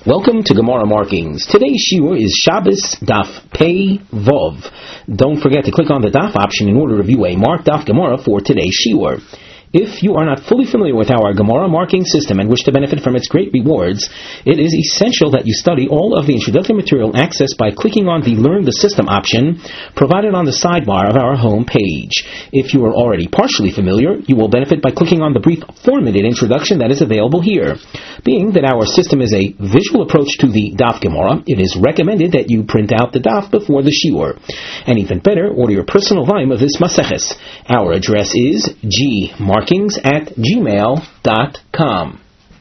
Welcome to Gemara Markings. Today's shiur is Shabbos Daf Pei Vov. Don't forget to click on the Daf option in order to view a marked Daf Gemara for today's shiur. If you are not fully familiar with our Gemara marking system and wish to benefit from its great rewards, it is essential that you study all of the introductory material accessed by clicking on the Learn the System option provided on the sidebar of our home page. If you are already partially familiar, you will benefit by clicking on the brief 4-minute introduction that is available here. Being that our system is a visual approach to the Daf Gemara, it is recommended that you print out the Daf before the shiur. And even better, order your personal volume of this Maseches. Our address is gmarkings@gmail.com.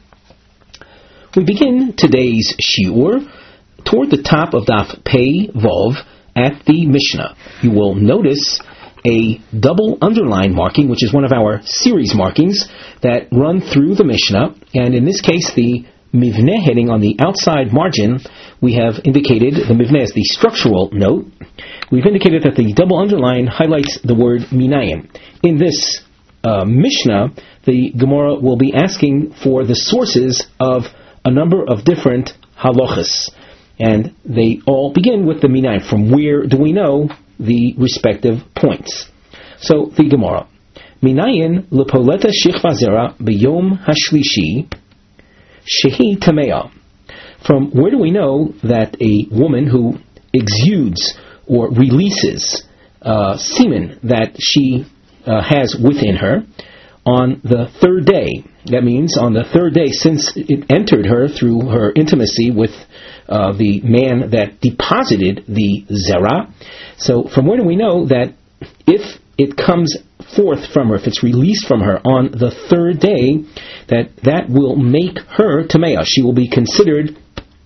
We begin today's shiur toward the top of Daf Pei Vov at the Mishnah. You will notice a double underline marking, which is one of our series markings that run through the Mishnah, and in this case the Mivneh heading on the outside margin, we have indicated the Mivneh as the structural note. We've indicated that the double underline highlights the word Minayin. In this Mishnah, the Gemara will be asking for the sources of a number of different halachas, and they all begin with the Minayin. From where do we know the respective points? So the Gemara, Minayin lepoleta shichva zera b'yom hashlishi shehi tamea. From where do we know that a woman who exudes or releases semen that she has within her on the third day? That means on the third day since it entered her through her intimacy with the man that deposited the zera. So from where do we know that if it comes forth from her, if it's released from her on the third day, that will make her tamea? She will be considered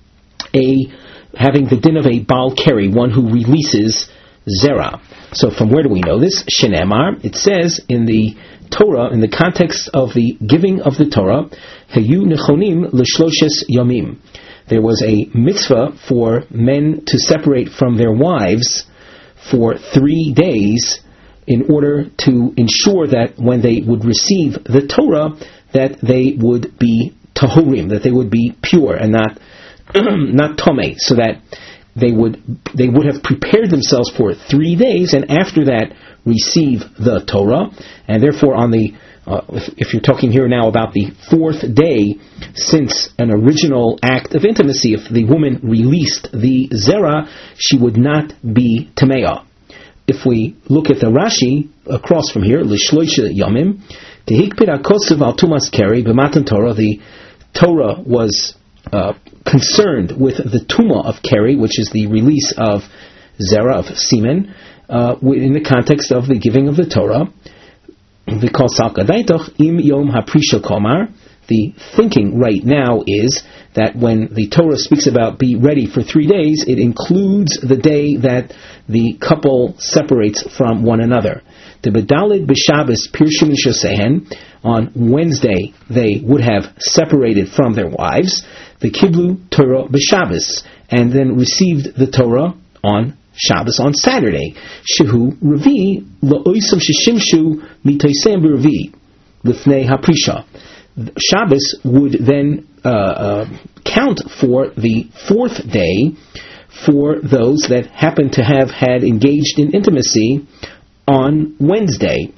having the din of a Baal Keri, one who releases zera. So from where do we know this? Shenemar, it says in the Torah, in the context of the giving of the Torah, Hayu nechonim l'shloshes yomim. There was a mitzvah for men to separate from their wives for 3 days in order to ensure that when they would receive the Torah, that they would be tahorim, that they would be pure and not tomei, so that they would have prepared themselves for 3 days, and after that receive the Torah. And therefore, on the if you're talking here now about the 4th day since an original act of intimacy, if the woman released the zera, she would not be tamea. If we look at the Rashi across from here, l'shloisha yomim tehikpid hakosav al tumas keri b'matan Torah, the Torah was concerned with the tuma of keri, which is the release of zera, of semen, in the context of the giving of the Torah. We call salkadaitoch im yom haprisha komar. The thinking right now is that when the Torah speaks about be ready for 3 days, it includes the day that the couple separates from one another. The bedalid b'Shabbos pirshim shosehen, on Wednesday they would have separated from their wives. The kiblu Torah b'Shabbos, and then received the Torah on Shabbos, on Saturday. Shehu revi la'oisam sheshimshu mitoisem b'revi lifnei haprisha. Shabbos would then count for the 4th day for those that happen to have had engaged in intimacy on Wednesday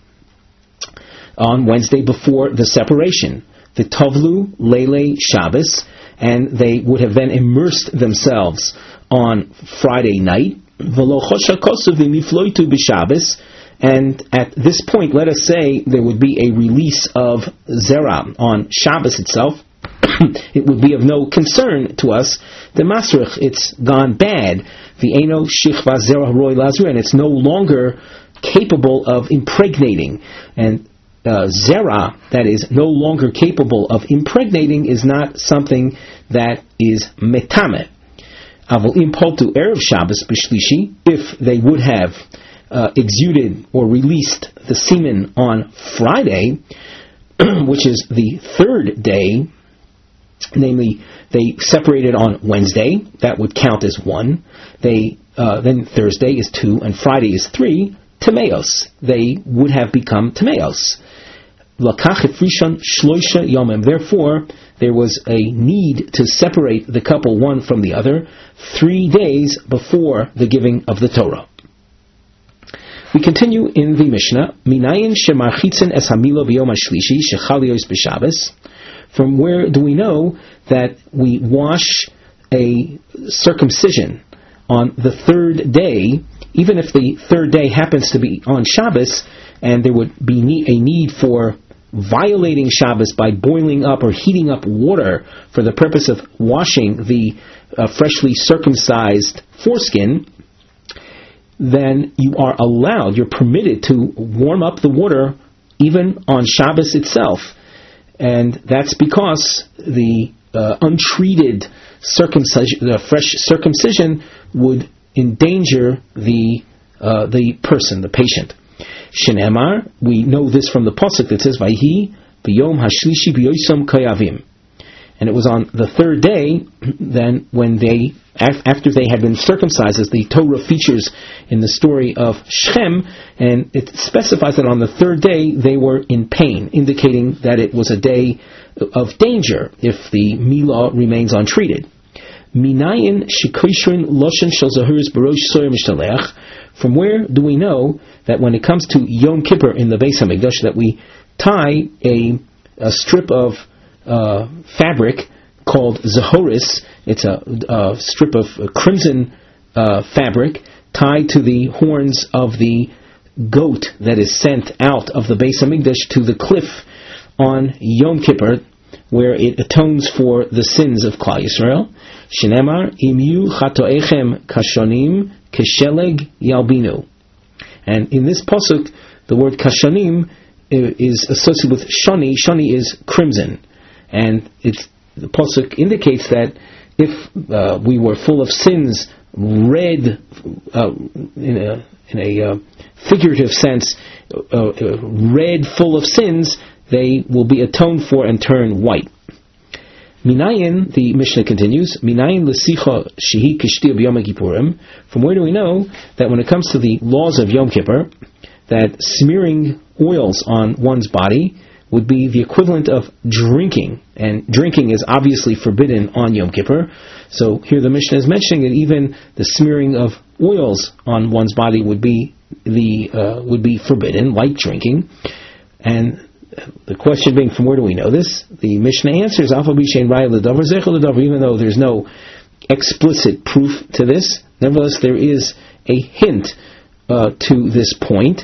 before the separation. The Tovlu Lele Shabbos, and they would have then immersed themselves on Friday night. And at this point, let us say there would be a release of zera on Shabbos itself. It would be of no concern to us. The masrich, it's gone bad. The eno shichva zera roy lazur, and it's no longer capable of impregnating. And zera, that is no longer capable of impregnating, is not something that is metame. Avol impoltu erev Shabbos b'shlishi, if they would have exuded or released the semen on Friday, which is the 3rd day, namely they separated on Wednesday, that would count as 1. Then Thursday is 2, and Friday is 3. Tameos, they would have become tameos. Lakach Efrishon Shloisha Yomim. Therefore, there was a need to separate the couple one from the other 3 days before the giving of the Torah. We continue in the Mishnah. Minayin shemarchitzen es hamilo b'yom hashlishi shechal yos b'Shabbos. From where do we know that we wash a circumcision on the third day, even if the third day happens to be on Shabbos, and there would be a need for violating Shabbos by boiling up or heating up water for the purpose of washing the freshly circumcised foreskin, then you are allowed, you're permitted to warm up the water even on Shabbos itself. And that's because the untreated fresh circumcision would endanger the person, the patient. Shenemar, we know this from the pasuk that says, "Vayhi b'yom hashlishi b'yosom kayavim," and it was on the third day. Then, when after they had been circumcised, as the Torah features in the story of Shechem, and it specifies that on the third day they were in pain, indicating that it was a day of danger if the milah remains untreated. Minayin shikoishrin loshen shel zahuris barosh soyer mishtalech. From where do we know that when it comes to Yom Kippur in the Beis Hamikdash, that we tie a strip of fabric called zahoris? It's a strip of crimson fabric tied to the horns of the goat that is sent out of the Beis Hamikdash to the cliff on Yom Kippur, where it atones for the sins of Klal Yisrael. Shenemar imyu chatoechem kashonim kesheleg yalbinu. And in this pasuk, the word kashonim is associated with shani. Shani is crimson, and the pasuk indicates that if we were full of sins, red in a figurative sense, red full of sins, they will be atoned for and turn white. Minayin, the Mishnah continues, Minayin l'sicha shehi kishtir b'yom kippurim. From where do we know that when it comes to the laws of Yom Kippur, that smearing oils on one's body would be the equivalent of drinking, and drinking is obviously forbidden on Yom Kippur. So here the Mishnah is mentioning that even the smearing of oils on one's body would be forbidden, like drinking. And the question being, from where do we know this? The Mishnah answers, even though there's no explicit proof to this, nevertheless there is a hint to this point.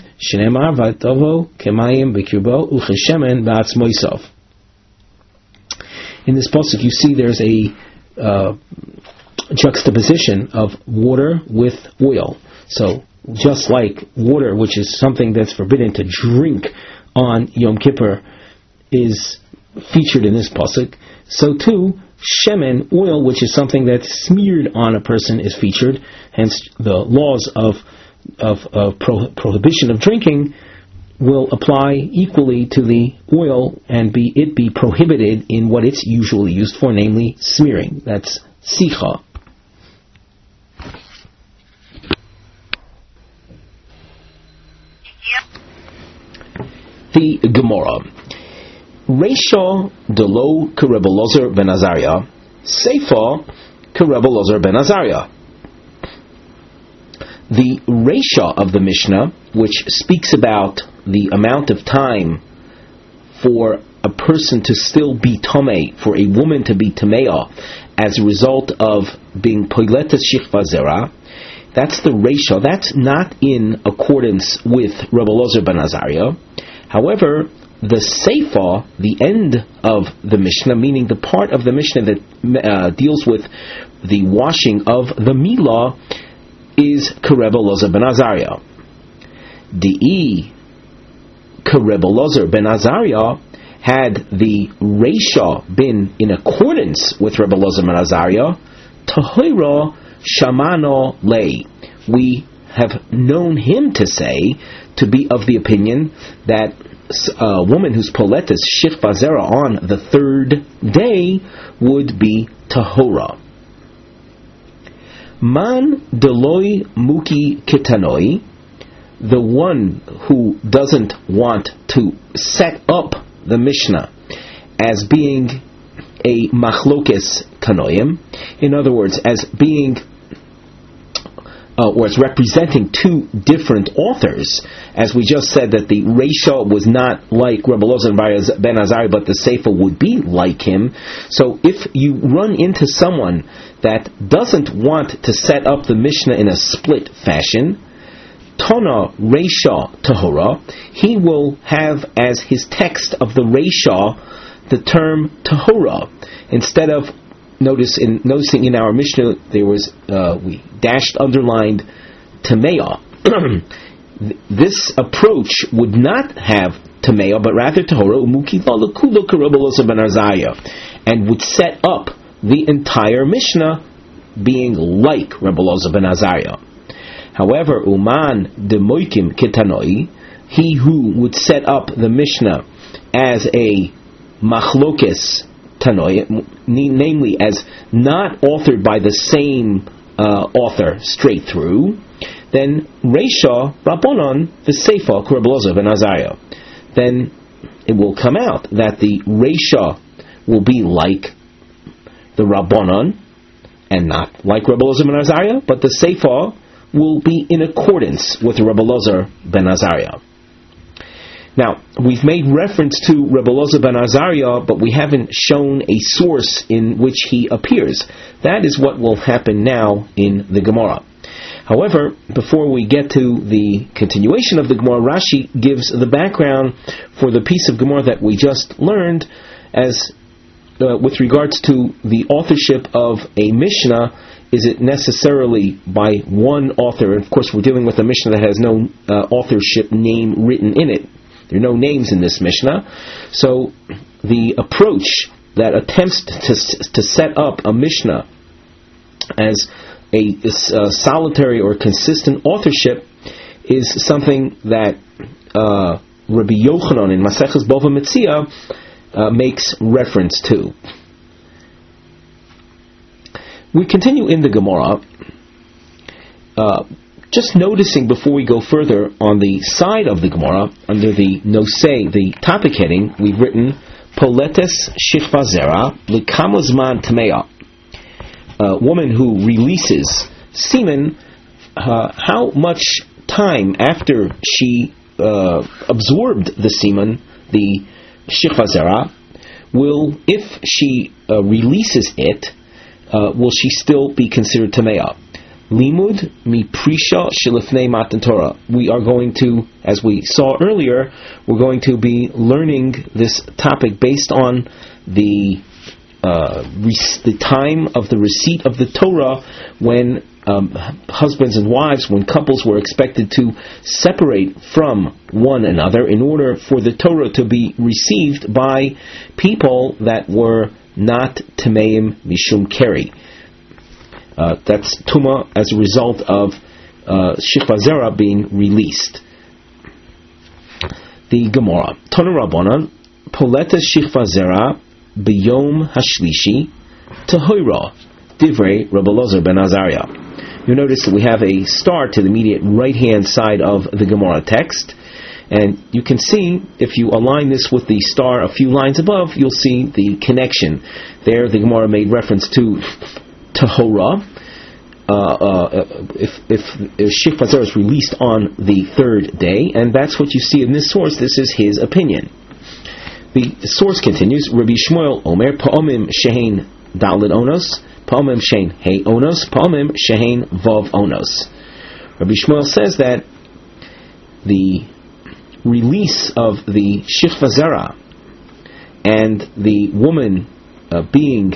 In this pasuk you see there's a juxtaposition of water with oil. So just like water, which is something that's forbidden to drink on Yom Kippur, is featured in this pasuk, so too shemen, oil, which is something that's smeared on a person, is featured. Hence, the laws of prohibition of drinking will apply equally to the oil, and be prohibited in what it's usually used for, namely smearing. That's sicha. The Gemara. Reisha delo keRebbe Elazar ben Azariah, Seifa keRebbe Elazar ben Azariah. The Reisha of the Mishnah, which speaks about the amount of time for a person to still be Tomei, for a woman to be Tameah, as a result of being Poiletes Shichva Zera, that's the Reisha. That's not in accordance with Rebbe Elazar ben Azariah. However, the Seifa, the end of the Mishnah, meaning the part of the Mishnah that deals with the washing of the Milah, is keRebbe Elazar ben Azariah. Dei keRebbe Elazar ben Azariah, had the Reisha been in accordance with Rebbe Elazar ben Azariah, Tahira Shamano Lei, we have known him to be of the opinion that a woman who's poletes Shichva Zera on the third day would be tahora. Man deloi muki kitanoi, the one who doesn't want to set up the Mishnah as being a machlokes kanoim, in other words, as being or as representing two different authors, as we just said that the Reisha was not like Rabbi Elazar ben Azariah, but the Seifa would be like him. So if you run into someone that doesn't want to set up the Mishnah in a split fashion, Tona Reisha Tahora, he will have as his text of the Reisha the term Tahora, instead of noticing in our Mishnah there was we dashed underlined Tameya. This approach would not have Tameya, but rather Tahora Umukila Lakula Karabba Elazar ben Azariah, and would set up the entire Mishnah being like Rabbi Elazar ben Azariah. However, Uman Demoikim Ketanoi, he who would set up the Mishnah as a machlokes Tanoi, namely as not authored by the same author straight through, then Reisha Rabbanon the Seifa Rabbi Elazar ben Azariah. Then it will come out that the Reisha will be like the Rabbanon and not like Rabbi Elazar ben Azariah, but the Seifa will be in accordance with Rabbi Elazar ben Azariah. Now, we've made reference to Rabbi Elazar ben Azariah, but we haven't shown a source in which he appears. That is what will happen now in the Gemara. However, before we get to the continuation of the Gemara, Rashi gives the background for the piece of Gemara that we just learned as with regards to the authorship of a Mishnah. Is it necessarily by one author? And of course, we're dealing with a Mishnah that has no authorship name written in it. There are no names in this Mishnah. So the approach that attempts to set up a Mishnah as a solitary or consistent authorship is something that Rabbi Yochanan in Maseches Bava Metzia makes reference to. We continue in the Gemara, just noticing before we go further, on the side of the Gemara, under the Nosei, the topic heading, we've written, Poletes Shichva Zera L'Kama Zman Tamea. A woman who releases semen, how much time after she absorbed the semen, the Shichva Zera, will, if she releases it, will she still be considered Tamea? Limud mi prisha shilifnei matan Torah. We are going to, as we saw earlier, we're going to be learning this topic based on the time of the receipt of the Torah, when husbands and wives, when couples were expected to separate from one another in order for the Torah to be received by people that were not Tameim Mishum Keri. That's Tuma as a result of Shichva Zera being released. The Gemara. Tana Rabbanan, Poleta Shichva Zera B'yom Hashlishi Tehoira Divrei Rabbi Elazar ben Azariah. You'll notice that we have a star to the immediate right-hand side of the Gemara text. And you can see, if you align this with the star a few lines above, you'll see the connection. There, the Gemara made reference to Tahora. If Shichva Zera is released on the third day, and that's what you see in this source. This is his opinion. The source continues, Rabbi Shmuel Omer, Pa'omim Shehein Daled Onos, Pa'omim Shehein Hey Onos, Pa'omim Shehein Vav Onos. Rabbi Shmuel says that the release of the Shichva Zera and the woman being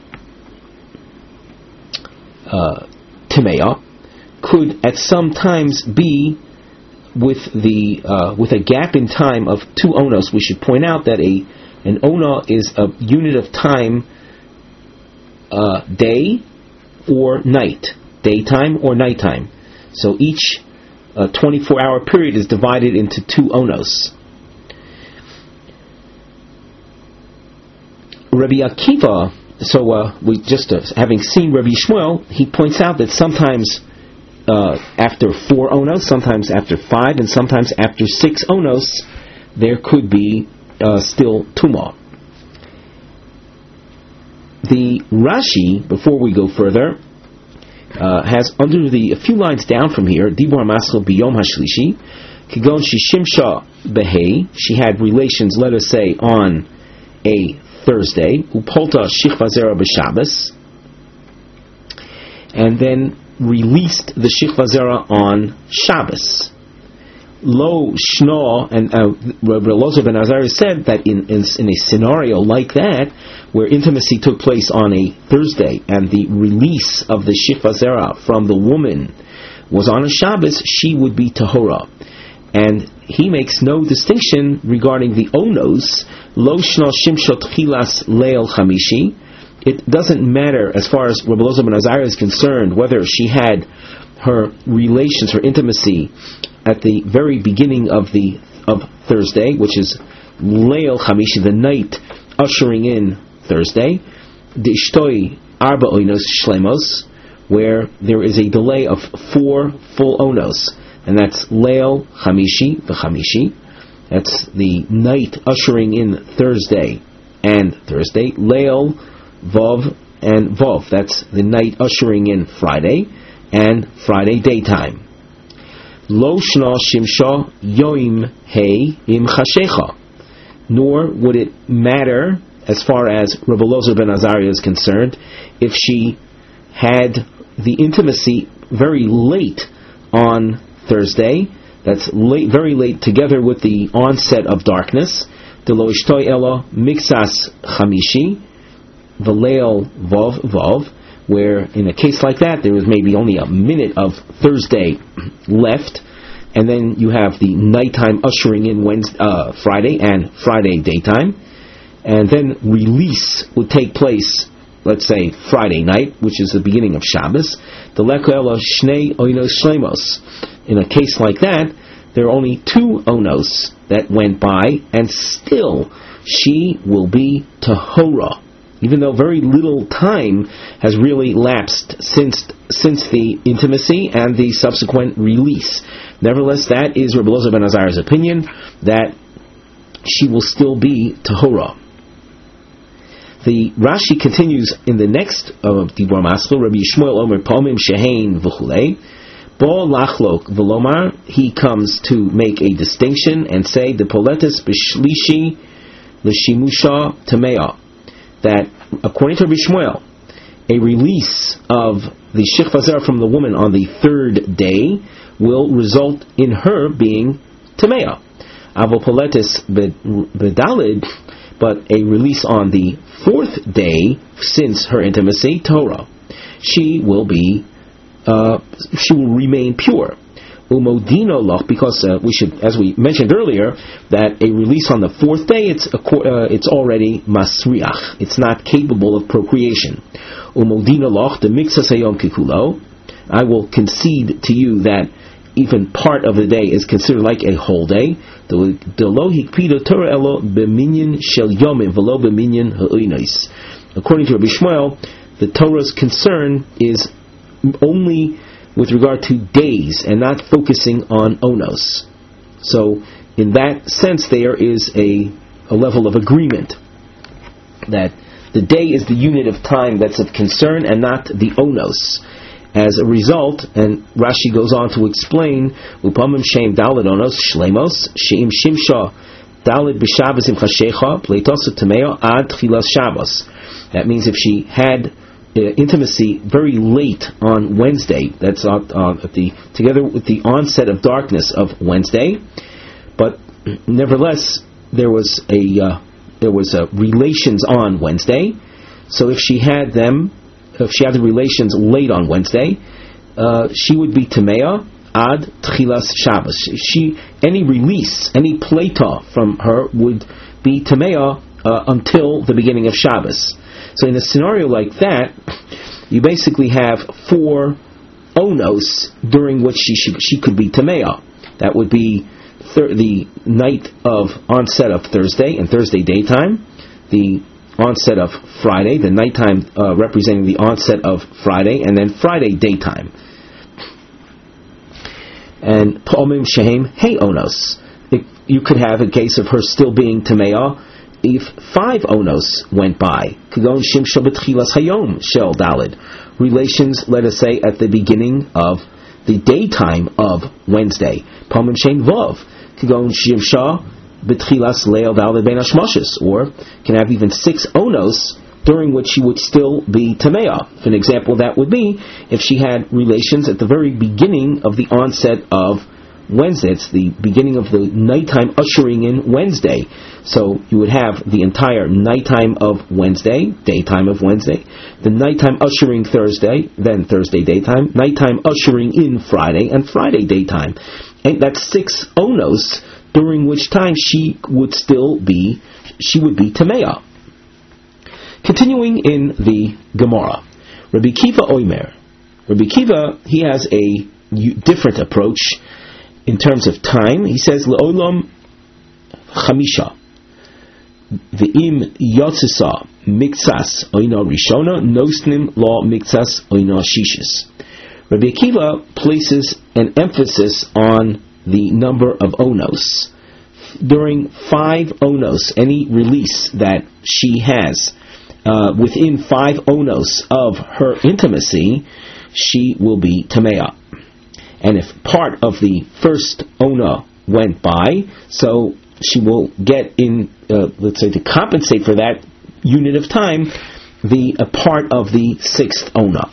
Timeya could at some times be with a gap in time of 2 onos. We should point out that an ona is a unit of time, day or night, daytime or nighttime. So each 24-hour period is divided into 2 onos. Rabbi Akiva, we just having seen Rabbi Shmuel, he points out that sometimes after 4 onos, sometimes after 5, and sometimes after 6 onos, there could be still Tumah. The Rashi, before we go further, has under a few lines down from here, Dibur Maschil Biyom Hashlishi, Kigon Shishimsha Behei, she had relations, let us say, on a Thursday, Upolta Shichva Zera B'Shabbos, and then released the Shichva Zera on Shabbos. Lo Shno, and Rabbi Elazar ben Azariah said that in a scenario like that, where intimacy took place on a Thursday and the release of the Shichva Zera from the woman was on a Shabbos, she would be Tahora. And he makes no distinction regarding the Onos, Lo Shno Shimshot Chilas Leil Chamishi. It doesn't matter as far as Rabbi Elazar ben Azariah is concerned whether she had her relations, her intimacy at the very beginning of Thursday, which is Leil Chamishi, the night ushering in Thursday, D'ishtoi Arba Onos Shlemos, where there is a delay of 4 full Onos, and that's Leil Chamishi, the Chamishi, that's the night ushering in Thursday and Thursday, Leil Vov and Vov, that's the night ushering in Friday and Friday daytime. Lo shna shimsha yoim hey im chashecha. Nor would it matter, as far as Rabbi Elazar ben Azariah is concerned, if she had the intimacy very late on Thursday, that's late, very late, together with the onset of darkness, de lo ishtoi ela mixas chamishi, v'leil vov vov, where in a case like that there was maybe only a minute of Thursday left, and then you have the nighttime ushering in Friday and Friday daytime, and then release would take place, let's say Friday night, which is the beginning of Shabbos. The lekoela shnei oinos shlemos. In a case like that, there are only 2 onos that went by, and still she will be tahora, even though very little time has really lapsed since the intimacy and the subsequent release. Nevertheless, that is Rabbi Elazar ben Azariah's opinion, that she will still be tahora. The Rashi continues in the next Dibur Maschil, Rabbi Yishmael Omer Pomim Shehein V'chulei, Bo Lachlok V'lomar, he comes to make a distinction and say, the Poletis B'shlishi L'shimusha Tamea, that according to Rabbi Shmuel, a release of the Shichva Zera from the woman on the 3rd day will result in her being Tamea. Avo Poletis B'dalid, but a release on the 4th day since her intimacy, Torah, she will remain pure. Umodino loch, because we should, as we mentioned earlier, that a release on the 4th day, it's already masriach. It's not capable of procreation. Umodino loch, the mixas hayom kikulo. I will concede to you that even part of the day is considered like a whole day. According to Rabbi Shmuel, the Torah's concern is only with regard to days and not focusing on onos. So, in that sense, there is a level of agreement that the day is the unit of time that's of concern and not the onos. As a result, and Rashi goes on to explain, Upamim Shem Dalid Onos Shlemos Sheim Shimsha Dalid B'Shabbos Im Chashecha Pleitosa Tameo Ad Tchilas Shabbos. That means if she had intimacy very late on Wednesday, that's together with the onset of darkness of Wednesday, but nevertheless there was relations on Wednesday. So if she had the relations late on Wednesday, she would be Tamea Ad Tchilas Shabbos. Any release, any pleita from her would be Tamea until the beginning of Shabbos. So in a scenario like that, you basically have 4 onos during which she could be Tamea. That would be the night of onset of Thursday and Thursday daytime, the onset of Friday, the nighttime representing the onset of Friday, and then Friday daytime. And Pomim Shehem Hey Onos. you could have a case of her still being Tamea if 5 onos went by. Kagon Shimsha B'tchilas Hayom Shel Dalid. Relations, let us say, at the beginning of the daytime of Wednesday. Palmim Shein Vav. Kagon Shimsha B'tchilas Leil Dalid Ben Hashmoshes. Or can have even 6 onos during which she would still be Tamea. For an example, that would be if she had relations at the very beginning of the onset of Wednesday. It's the beginning of the nighttime ushering in Wednesday. So you would have the entire nighttime of Wednesday, daytime of Wednesday, the nighttime ushering Thursday, then Thursday daytime, nighttime ushering in Friday, and Friday daytime. And that's 6 onos, during which time she would be Tamea. Continuing in the Gemara, Rabbi Kiva Oimer. Rabbi Kiva, he has a different approach in terms of time. He says, Le'olam Chamisha. Ve'im yotzisa miktsas oino rishona nosnim lo miktsas oino shishis. Rabbi Akiva places an emphasis on the number of onos. During 5 onos, any release that she has within 5 onos of her intimacy, she will be Tamea. And if part of the first ona went by, so she will get in, let's say, to compensate for that unit of time, the part of the 6th ona.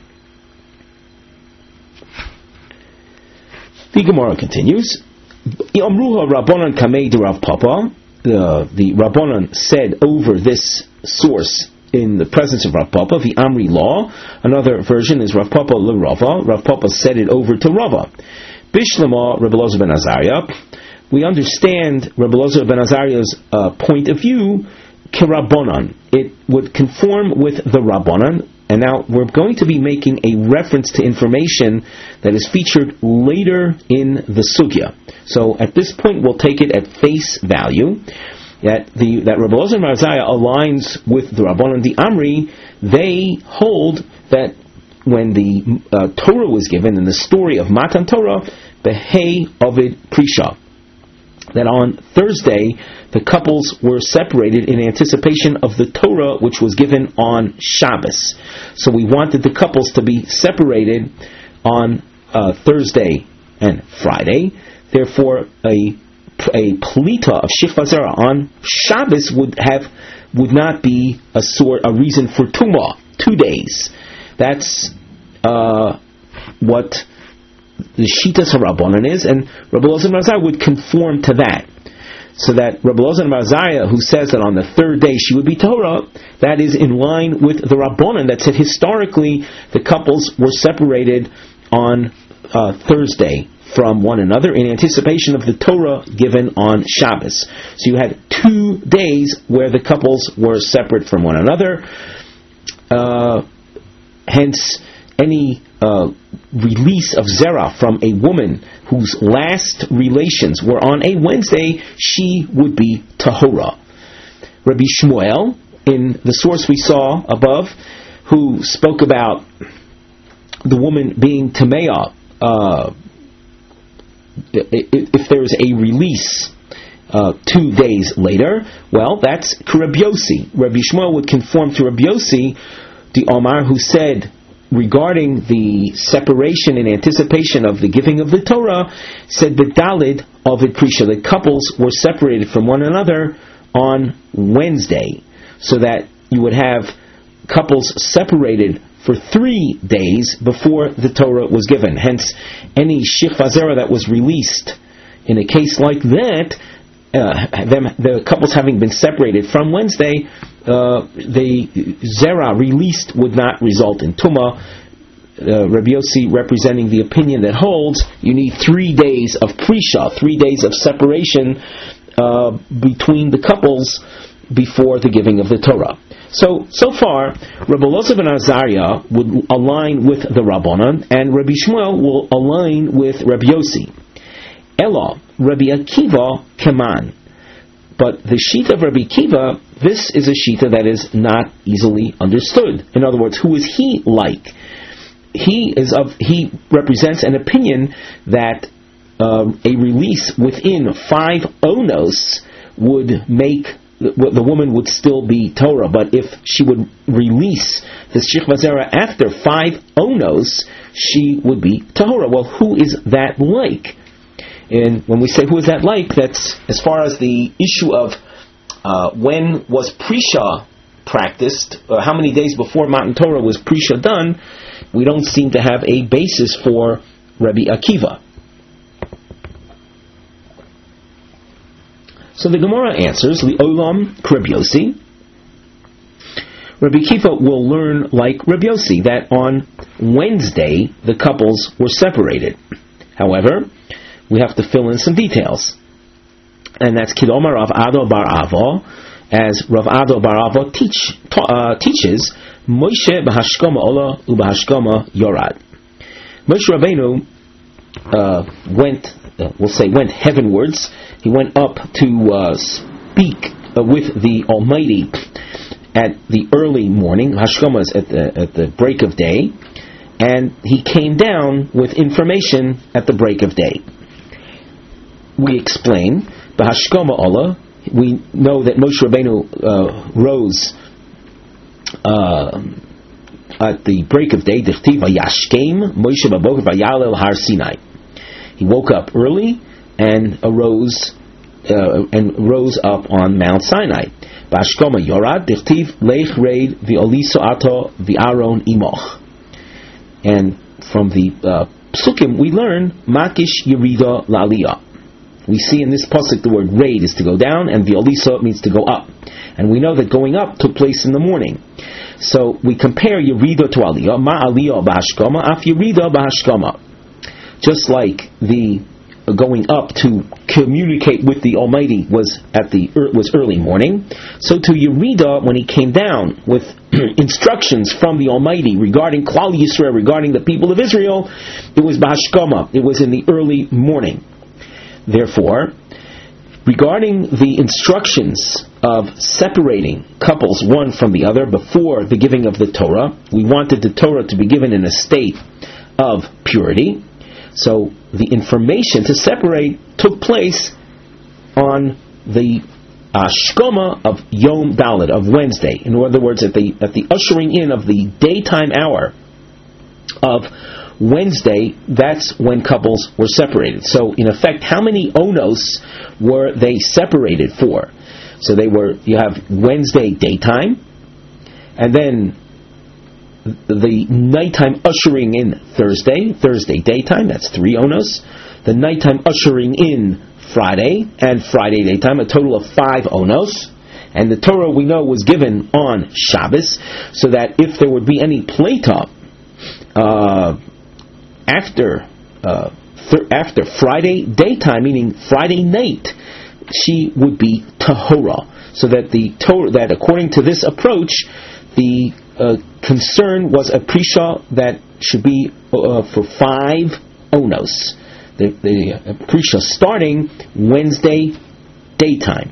The Gemara continues. Yamruha Rabbanan Kamei de Rav Papa. The Rabbanan said over this source in the presence of Rav Papa, the Amri law. Another version is Rav Papa le Rava. Rav Papa said it over to Rava. Bishlama Rebbe Elazar ben Azariah. We understand Rebbe Elazar ben Azariah's point of view, Kirabonan. It would conform with the Rabbanan. And now we're going to be making a reference to information that is featured later in the Sugya. So at this point we'll take it at face value. That Rebbe Elazar ben Azariah aligns with the Rabbanan, the Amri. They hold that when the Torah was given, in the story of Matan Torah, Behei Ovid Prisha, that on Thursday the couples were separated in anticipation of the Torah which was given on Shabbos. So we wanted the couples to be separated on Thursday and Friday. Therefore, a plita of Shechva Zera on Shabbos would not be a reason for Tumah, 2 days. That's what the Shitas HaRabbanan is, and Rebbe Elazar ben Azariah would conform to that. So that Rebbe Elazar ben Azariah, who says that on the 3rd day she would be Torah, that is in line with the Rabbanan that said historically the couples were separated on Thursday from one another in anticipation of the Torah given on Shabbos. So you had 2 days where the couples were separate from one another. Hence, any release of Zerah from a woman whose last relations were on a Wednesday, she would be Tahora. Rabbi Shmuel, in the source we saw above, who spoke about the woman being Tamea, if there is a release 2 days later, well, that's Rabbi Yossi. Rabbi Shmuel would conform to Rabbi Yossi, the Omar, who said regarding the separation in anticipation of the giving of the Torah, said B'dalid Ovid Prisha, the couples were separated from one another on Wednesday, so that you would have couples separated for 3 days before the Torah was given. Hence, any Shechva Zera that was released in a case like that, the couples having been separated from Wednesday, the Zera released would not result in Tumah. Rabbi Yossi representing the opinion that holds you need 3 days of Prisha, 3 days of separation between the couples before the giving of the Torah. So far, Rabbi Elazar ben Azariah would align with the Rabbanan, and Rabbi Shmuel will align with Rabbi Yossi. Ela, Rabbi Akiva Keman. But the Shita of Rabbi Akiva, this is a Shita that is not easily understood. In other words, who is he like? He represents an opinion that a release within 5 onos would make the woman would still be Torah, but if she would release the Shechva Zera after 5 onos, she would be Tahora. Well, who is that like? And when we say who is that like, that's as far as the issue of when was Prisha practiced, how many days before Matan Torah was Prisha done, we don't seem to have a basis for Rabbi Akiva. So the Gemara answers, Li'olam Rabbi Yossi. Rabbi Akiva will learn like Rabbi Yossi, that on Wednesday the couples were separated. However, we have to fill in some details. And that's Kidoma Rav Ado Bar Avo, as Rav Ado Bar Avo teaches, Moshe b'hashkoma ola u'b'hashkoma yorad. Moshe Rabbeinu went heavenwards. He went up to speak with the Almighty at the early morning. Hashkoma is at the break of day, and he came down with information at the break of day. We explain b'hashkoma ola. We know that Moshe Rabbeinu rose at the break of day. Dichtiv vayashkem Moshe b'boker vayalel har Sinai. He woke up early and rose up on Mount Sinai. B'hashkoma yorad dichtiv lech reid v'oliso ato v'aron imoch. And from the psukim we learn makish yerida la'aliyah. We see in this pasuk the word raid is to go down, and v'oliso means to go up. And we know that going up took place in the morning. So we compare yerida to aliyah. Ma aliyah b'hashkoma, af yerida b'hashkoma. Just like the going up to communicate with the Almighty was early morning, so to Yerida, when he came down with instructions from the Almighty regarding Klal Yisrael, regarding the people of Israel, it was b'hashkoma. It was in the early morning. Therefore, regarding the instructions of separating couples one from the other before the giving of the Torah, we wanted the Torah to be given in a state of purity. So the information to separate took place on the Ashkoma of Yom Daled, of Wednesday. In other words, at the ushering in of the daytime hour of Wednesday, that's when couples were separated. So in effect, how many onos were they separated for? So you have Wednesday daytime, and then the nighttime ushering in Thursday daytime, that's 3 onos. The nighttime ushering in Friday, and Friday daytime, a total of 5 onos. And the Torah we know was given on Shabbos, so that if there would be any plata after Friday daytime, meaning Friday night, she would be Tahora. So that the Torah, that according to this approach, the concern was a prisha that should be for 5 onos. The prisha starting Wednesday daytime.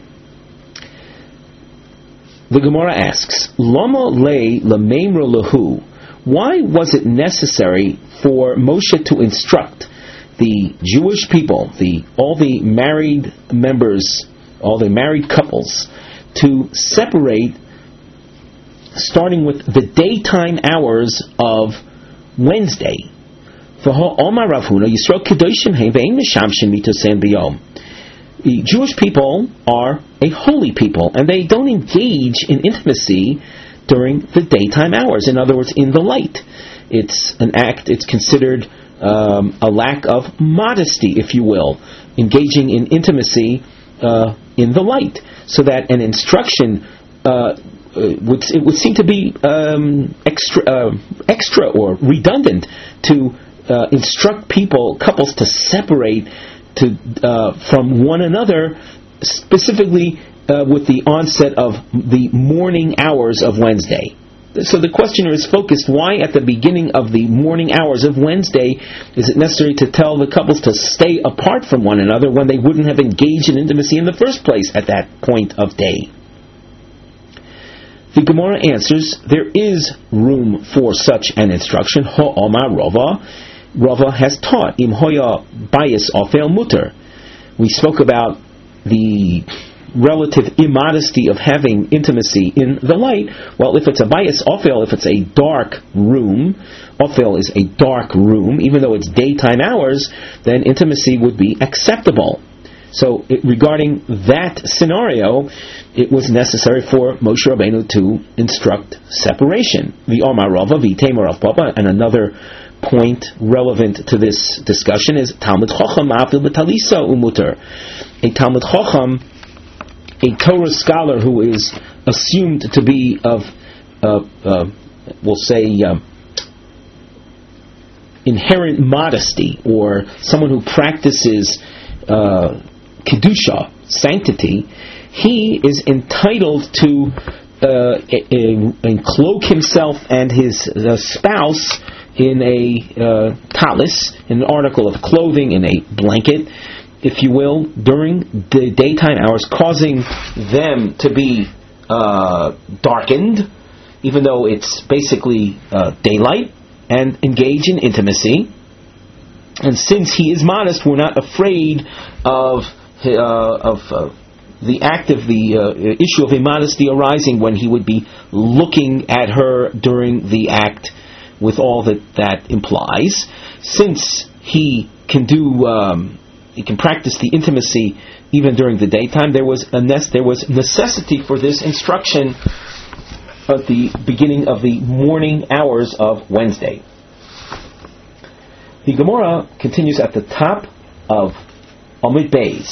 The Gemara asks, Lama lei lameimra lahu. Why was it necessary for Moshe to instruct the Jewish people, all the married members, all the married couples, to separate starting with the daytime hours of Wednesday? The Jewish people are a holy people, and they don't engage in intimacy during the daytime hours. In other words, in the light. It's an act, it's considered a lack of modesty, if you will, engaging in intimacy in the light. So that an instruction would seem to be extra or redundant to instruct couples to separate from one another, specifically with the onset of the morning hours of Wednesday. So the questioner is focused, why at the beginning of the morning hours of Wednesday is it necessary to tell the couples to stay apart from one another when they wouldn't have engaged in intimacy in the first place at that point of day? The Gemara answers, there is room for such an instruction. Ha'omar rova. Rava has taught im hoya bias ofel muter. We spoke about the relative immodesty of having intimacy in the light. Well, if it's a bias ofel, if it's a dark room, ofel is a dark room, even though it's daytime hours, then intimacy would be acceptable. So regarding that scenario, it was necessary for Moshe Rabbeinu to instruct separation. The Omar Rava, V'Tamer of Papa, and another point relevant to this discussion is Talmud Chacham Afil B'Talisa Umuter. A Talmud Chacham, a Torah scholar who is assumed to be of, we'll say, inherent modesty, or someone who practices kedusha, sanctity, he is entitled to encloak himself and his spouse in a talis, in an article of clothing, in a blanket, if you will, during the daytime hours, causing them to be darkened, even though it's basically daylight, and engage in intimacy. And since he is modest, we're not afraid of the act of the issue of immodesty arising when he would be looking at her during the act, with all that implies. Since he can he can practice the intimacy even during the daytime, there was necessity for this instruction at the beginning of the morning hours of Wednesday. The Gemara continues at the top of Amud Beis.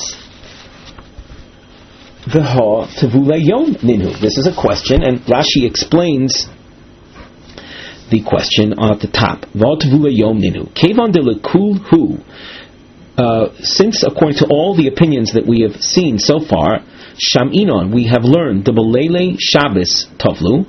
V'ha tevule yom ninu. This is a question, and Rashi explains the question at the top. V'ha tevule yom ninu. Kevan de lekul hu. Since, according to all the opinions that we have seen so far, Shaminon, we have learned the Belele Shabbos Tovlu.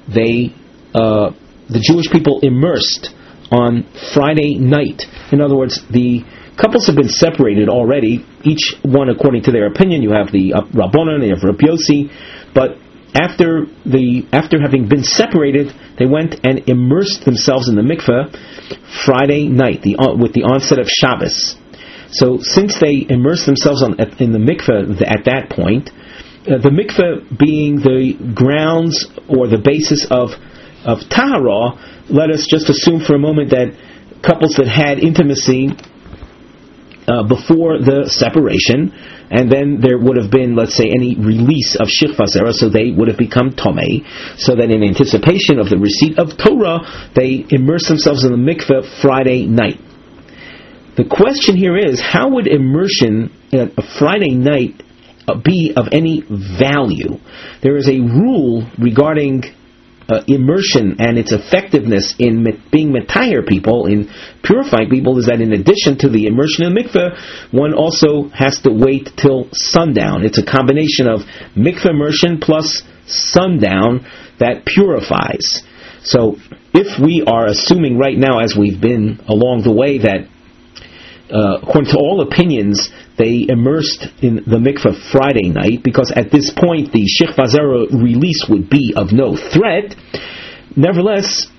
The Jewish people immersed on Friday night. In other words, the couples have been separated already, each one according to their opinion. You have the Rabbanan, you have Rabbi Yossi, but after having been separated, they went and immersed themselves in the mikveh Friday night, with the onset of Shabbos. So since they immersed themselves in the mikveh at that point, the mikveh being the grounds or the basis of tahara, let us just assume for a moment that couples that had intimacy before the separation, and then there would have been, let's say, any release of shikva zera, so they would have become tomei, so that in anticipation of the receipt of Torah, they immerse themselves in the mikveh Friday night. The question here is, how would immersion a Friday night be of any value? There is a rule regarding immersion and its effectiveness in being metayer people, in purifying people, is that in addition to the immersion in the mikveh, one also has to wait till sundown. It's a combination of mikveh immersion plus sundown that purifies. So if we are assuming right now, as we've been along the way, that according to all opinions, they immersed in the mikveh Friday night, because at this point the shikva zera release would be of no threat. Nevertheless,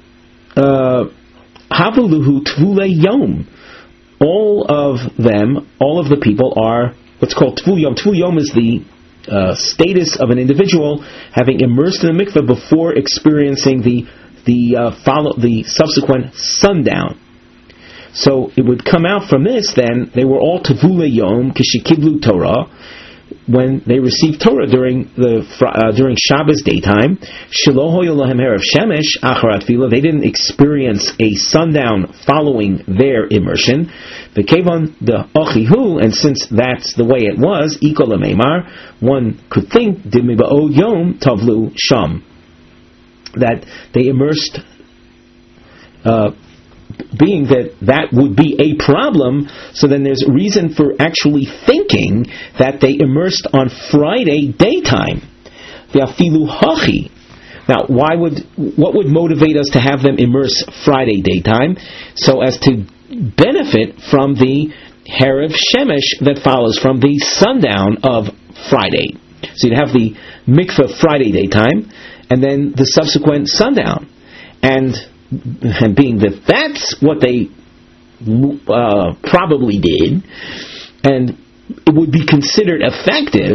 havuluhu tvule yom. All of the people are what's called tvul yom. Tvul yom is the status of an individual having immersed in the mikveh before experiencing the subsequent sundown. So it would come out from this, then, they were all Tevule Yom, Kishikiblu Torah, when they received Torah during Shabbos daytime. Shiloho Yolahem Herav Shemesh Acharat Fila, they didn't experience a sundown following their immersion. The Kevan the Ochihu, and since that's the way it was, Ikola Meimar, one could think Dimibao Yom Tavlu Sham, that they immersed. Being that would be a problem, so then there's reason for actually thinking that they immersed on Friday daytime. V'afilu hachi. Now, what would motivate us to have them immerse Friday daytime? So as to benefit from the Herav Shemesh that follows from the sundown of Friday. So you'd have the mikveh Friday daytime, and then the subsequent sundown. And being that that's what they probably did, and it would be considered effective.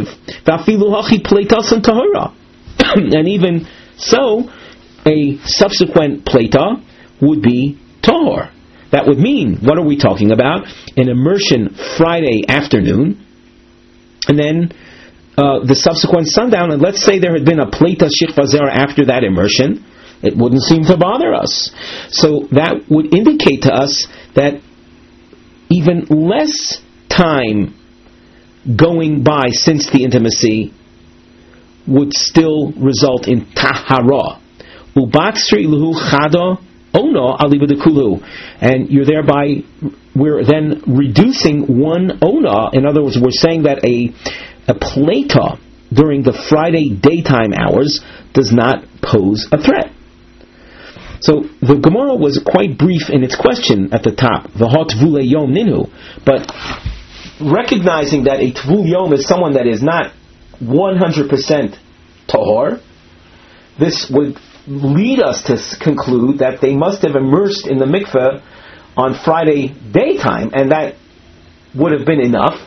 And even so, a subsequent pleta would be tahor. That would mean, what are we talking about? An immersion Friday afternoon, and then the subsequent sundown, and let's say there had been a pleta shikva zera after that immersion, it wouldn't seem to bother us. So that would indicate to us that even less time going by since the intimacy would still result in tahara. Ubatsri luhu chada ono alibadekulu, and you're thereby, we're then reducing one ona. In other words, we're saying that a pleta during the Friday daytime hours does not pose a threat. So the Gemara was quite brief in its question at the top, v'hot tvule yom ninu, but recognizing that a tvul yom is someone that is not 100% tahor, this would lead us to conclude that they must have immersed in the mikveh on Friday daytime, and that would have been enough.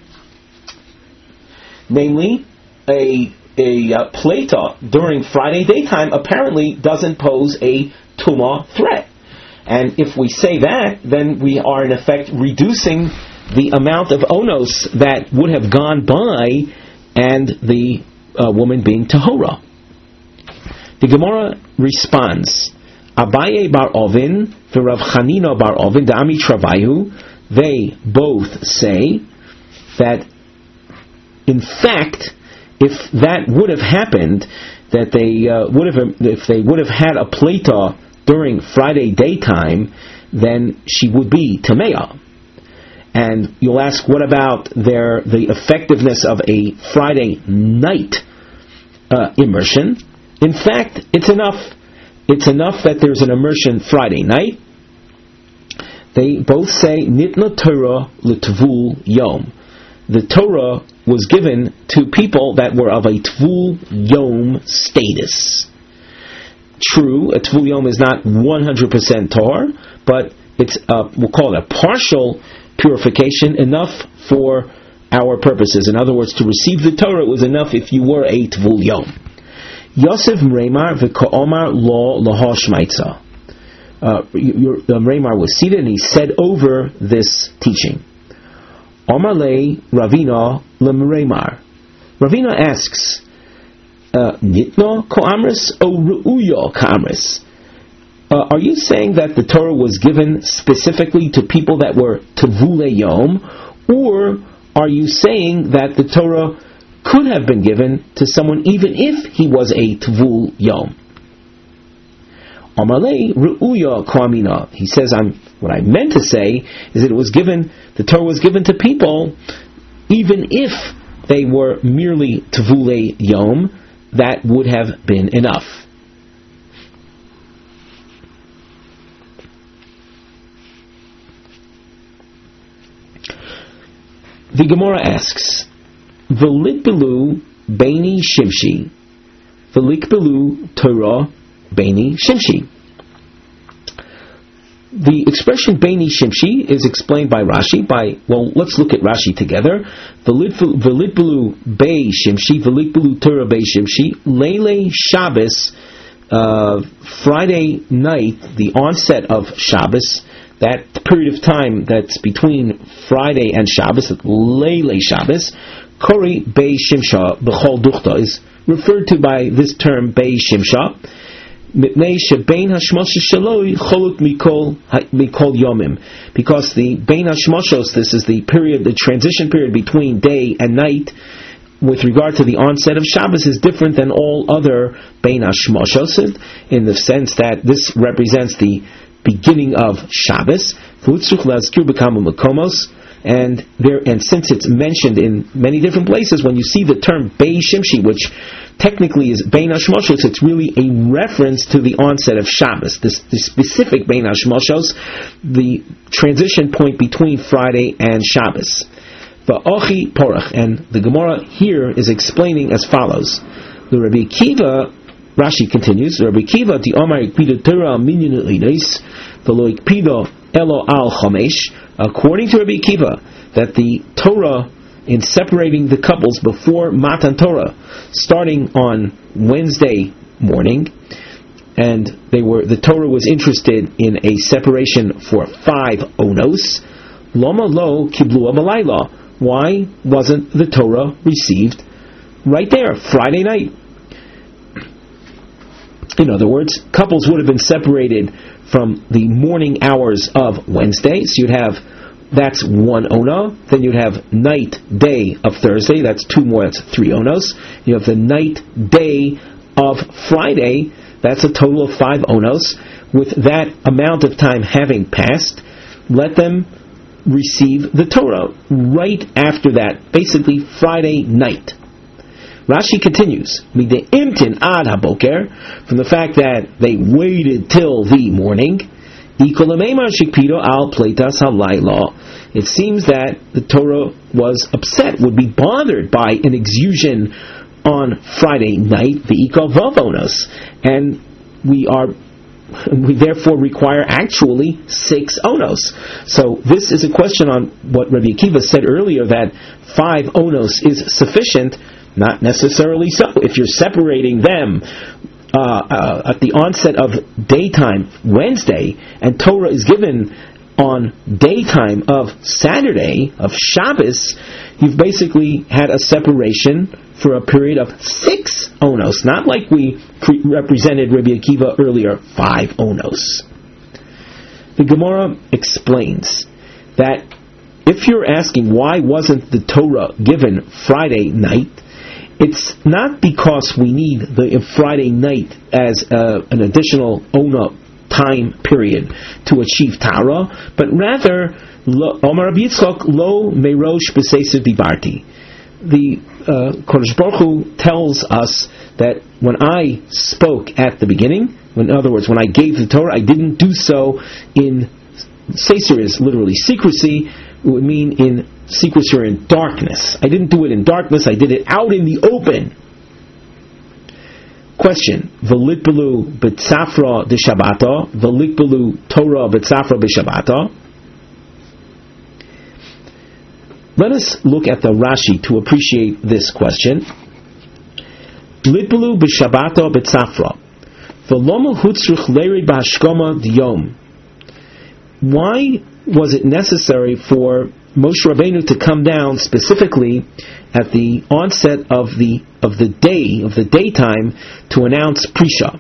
Namely, a pleta during Friday daytime apparently doesn't pose a tumah threat. And if we say that, then we are in effect reducing the amount of onos that would have gone by and the woman being tahora. The Gemara responds, Abaye bar Ovin, the Rav Chanina bar Ovin, the Ami Travayu, they both say that in fact, if that would have happened, that they if they would have had a pleta during Friday daytime, then she would be tamea. And you'll ask, what about the effectiveness of a Friday night immersion? In fact, it's enough. It's enough that there's an immersion Friday night. They both say nitna Torah l'tvul yom. The Torah was given to people that were of a tvul yom status. True, a tvul yom is not 100% tar, but it's we'll call it a partial purification, enough for our purposes. In other words, to receive the Torah, it was enough if you were a tvul yom. Yosef Mreimar v'ka'omar lo laha shmaitza. Mreimar was seated and he said over this teaching. Omarle Ravina lemreimar. Ravina asks, Nitno ko'amris o ru'uyo ka'amris? Are you saying that the Torah was given specifically to people that were tevule yom, or are you saying that the Torah could have been given to someone even if he was a tvul yom? Amalei ru'uya ko'amina. He says, what I meant to say is that the Torah was given to people even if they were merely tvule yom, that would have been enough. The Gemara asks, V'likbelu beini shimshi, V'likbelu Torah beini shimshi. The expression beini shimshi is explained by Rashi let's look at Rashi together. V'likbelu bei shimshi, V'likbelu Torah bei shimshi, Leile Shabbos, Friday night, the onset of Shabbos, that period of time that's between Friday and Shabbos, Leile Shabbos, Kori Bei Shimsha B'chol Duchta, is referred to by this term Bei Shimsha, Mipnei Shebein Hashmoshes Shaloi Choluk Mikol Yomim, because the Bein Hashmoshos, this is the period, the transition period between day and night, with regard to the onset of Shabbos, is different than all other Bein Hashmoshos, in the sense that this represents the beginning of Shabbos, and since it's mentioned in many different places, when you see the term Bei Shimshi, which technically is Bein Hashmoshos, it's really a reference to the onset of Shabbos, the specific Bein Hashmoshos, the transition point between Friday and Shabbos. Va'ochi porach, and the Gemara here is explaining as follows. The Rabbi Kiva, Rashi continues, Rabbi Kiva, the Omar Ikpido Torah Minyan Elis, the Lo Ikpido elo al chomesh, according to Rabbi Akiva, that the Torah in separating the couples before Matan Torah, starting on Wednesday morning, and the Torah was interested in a separation for 5 onos. Loma lo kiblu malayla. Why wasn't the Torah received right there, Friday night? In other words, couples would have been separated from the morning hours of Wednesday. So you'd have, that's 1 ona. Then you'd have night, day of Thursday. That's 2 more, that's 3 onos. You have the night, day of Friday. That's a total of 5 onos. With that amount of time having passed, let them receive the Torah right after that, basically Friday night. Rashi continues, imtin ad haboker, from the fact that they waited till the morning. It seems that the Torah was upset, would be bothered by an exusion on Friday night, the ikal vavonos, and we therefore require actually 6 onos. So this is a question on what Rabbi Akiva said earlier, that 5 onos is sufficient. Not necessarily so. If you're separating them at the onset of daytime Wednesday, and Torah is given on daytime of Saturday, of Shabbos, you've basically had a separation for a period of 6 onos, not like we represented Rabbi Akiva earlier, 5 onos. The Gemara explains that if you're asking why wasn't the Torah given Friday night, it's not because we need the Friday night as an additional ona time period to achieve Tara, but rather, Omar Rabbi Yitzchak, lo merosh b'seisir dibarti. The Kodesh Baruch Hu tells us that when I spoke at the beginning, in other words, when I gave the Torah, I didn't do so in, seisir is literally secrecy, it would mean in secrecy or in darkness. I didn't do it in darkness, I did it out in the open. Question: V'likbelu b'tzafra d'Shabbata, v'likbelu Torah b'tzafra b'Shabbata. Let us look at the Rashi to appreciate this question. Likbelu b'Shabbata b'tzafra, v'lomu hutzrich lerid b'hashkoma d'yom. Why was it necessary for Moshe Rabbeinu to come down specifically at the onset of the daytime to announce Prisha?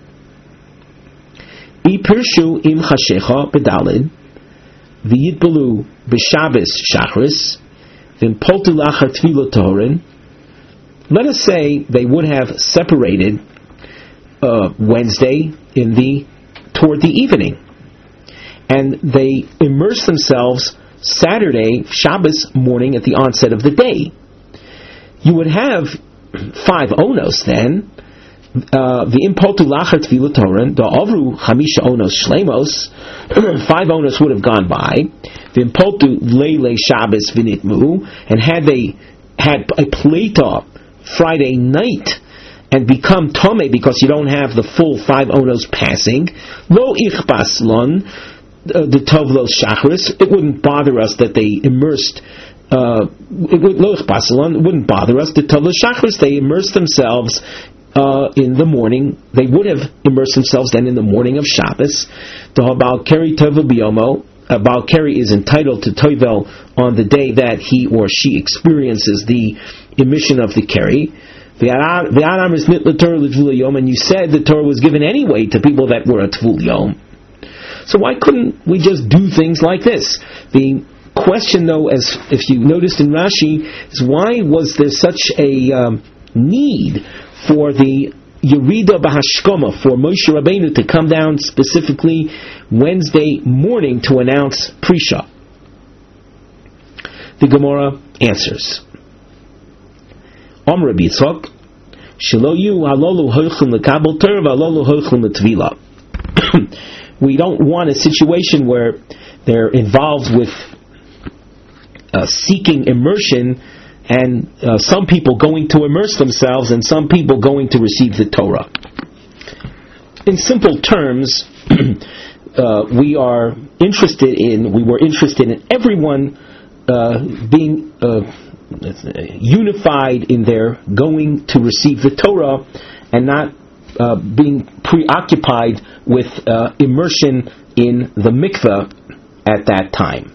I pirshu im chashecha bedalid, v'yitbelu b'Shabbos shachris, v'impoltu lachar tefillah tohorin. Let us say they would have separated Wednesday toward the evening, and they immerse themselves Saturday, Shabbos morning at the onset of the day. You would have 5 onos then. The impoltu lachar tefillah toren, the avru chamisha onos shlemos, 5 onos would have gone by. The impoltu leile Shabbos v'nitmu, and had they had a pleta Friday night and become tome because you don't have the full 5 onos passing, lo ichbas lon the tovlos shachris, it wouldn't bother us that they immersed. It wouldn't bother us. The tovlos shachris, they immersed themselves in the morning. They would have immersed themselves then in the morning of Shabbos. The Baal Keri Tovel Biyomo. Baal Keri is entitled to Tovel on the day that he or she experiences the emission of the Keri. And you said the Torah was given anyway to people that were a Tvul Yom. So why couldn't we just do things like this? The question, though, as if you noticed in Rashi, is why was there such a need for the Yerida Bahashkoma, for Moshe Rabbeinu to come down specifically Wednesday morning to announce Prisha? The Gemara answers. Amar Rabbi Yitzchak, Shelo yu halolu hoichim lekabel Torah v'halolu hoichim letvila. We don't want a situation where they're involved with seeking immersion, and some people going to immerse themselves and some people going to receive the Torah. In simple terms, we were interested in everyone being unified in their going to receive the Torah and not being preoccupied with immersion in the mikveh at that time.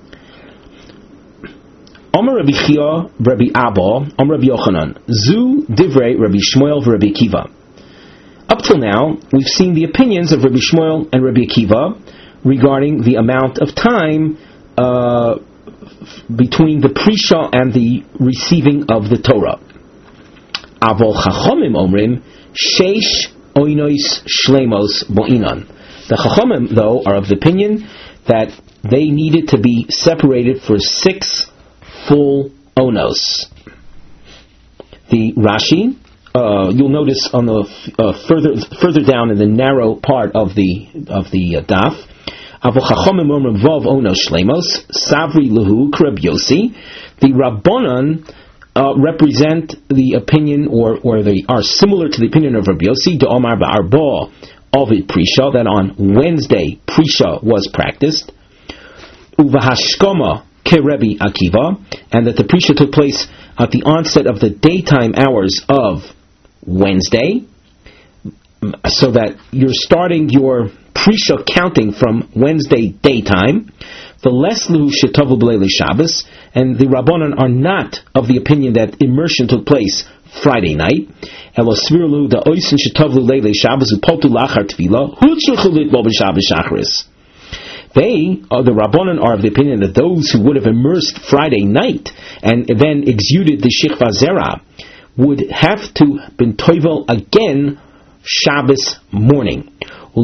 Amar Rabbi Chia, Rabbi Abba, Amar Rabbi Yochanan, Zu Divrei Rabbi Shmuel v'Rabbi Akiva. Up till now, we've seen the opinions of Rabbi Shmuel and Rabbi Akiva regarding the amount of time between the Prisha and the receiving of the Torah. Avol Chachomim Omrim, Sheish Oinois Shlemos Bo'inan. The Chachomim, though, are of the opinion that they needed to be separated for 6 full onos. The Rashi, you'll notice on the further down in the narrow part of the daf, Avochachomim Omrim Vav Onos Shlemos Savri Lehu Kreb Yosi. The Rabbanan represent the opinion, or they are similar to the opinion of Rabbi Yossi, De Omar Ba'arba Ovid Prisha, that on Wednesday Prisha was practiced. Uvahashkoma Kerebi Akiva, and that the Prisha took place at the onset of the daytime hours of Wednesday, so that you're starting your Prisha counting from Wednesday daytime. The less Luhu Shetavu B'Leilei Shabbos, and the Rabbanan are not of the opinion that immersion took place Friday night. Elo Svirlu the Oisin Shetavu Leilei Shabbos Upotu Lachar Tvila Hutzurchu Litbo B'Shabbos Shachris. The Rabbanan are of the opinion that those who would have immersed Friday night and then exuded the Shechva Zera would have to been toivel again Shabbos morning. And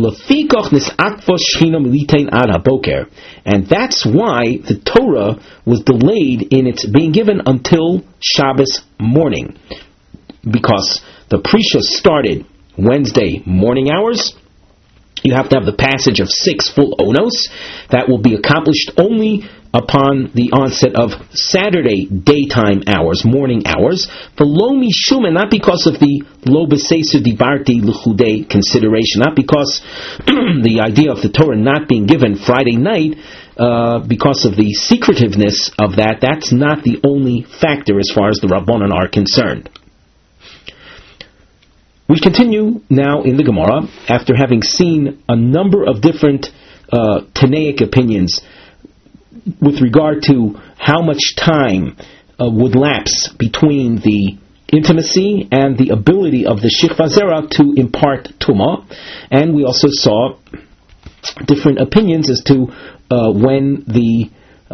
that's why the Torah was delayed in its being given until Shabbos morning, because the Prisha started Wednesday morning hours. You have to have the passage of 6 full onos. That will be accomplished only upon the onset of Saturday daytime hours, morning hours. For lo mishum, and not because of the lo b'seisu dibarti l'chudei consideration, not because the idea of the Torah not being given Friday night, because of the secretiveness of that. That's not the only factor as far as the Rabbanan are concerned. We continue now in the Gemara, after having seen a number of different Tanaic opinions with regard to how much time would lapse between the intimacy and the ability of the Shechva Zera to impart Tumah. And we also saw different opinions as to when the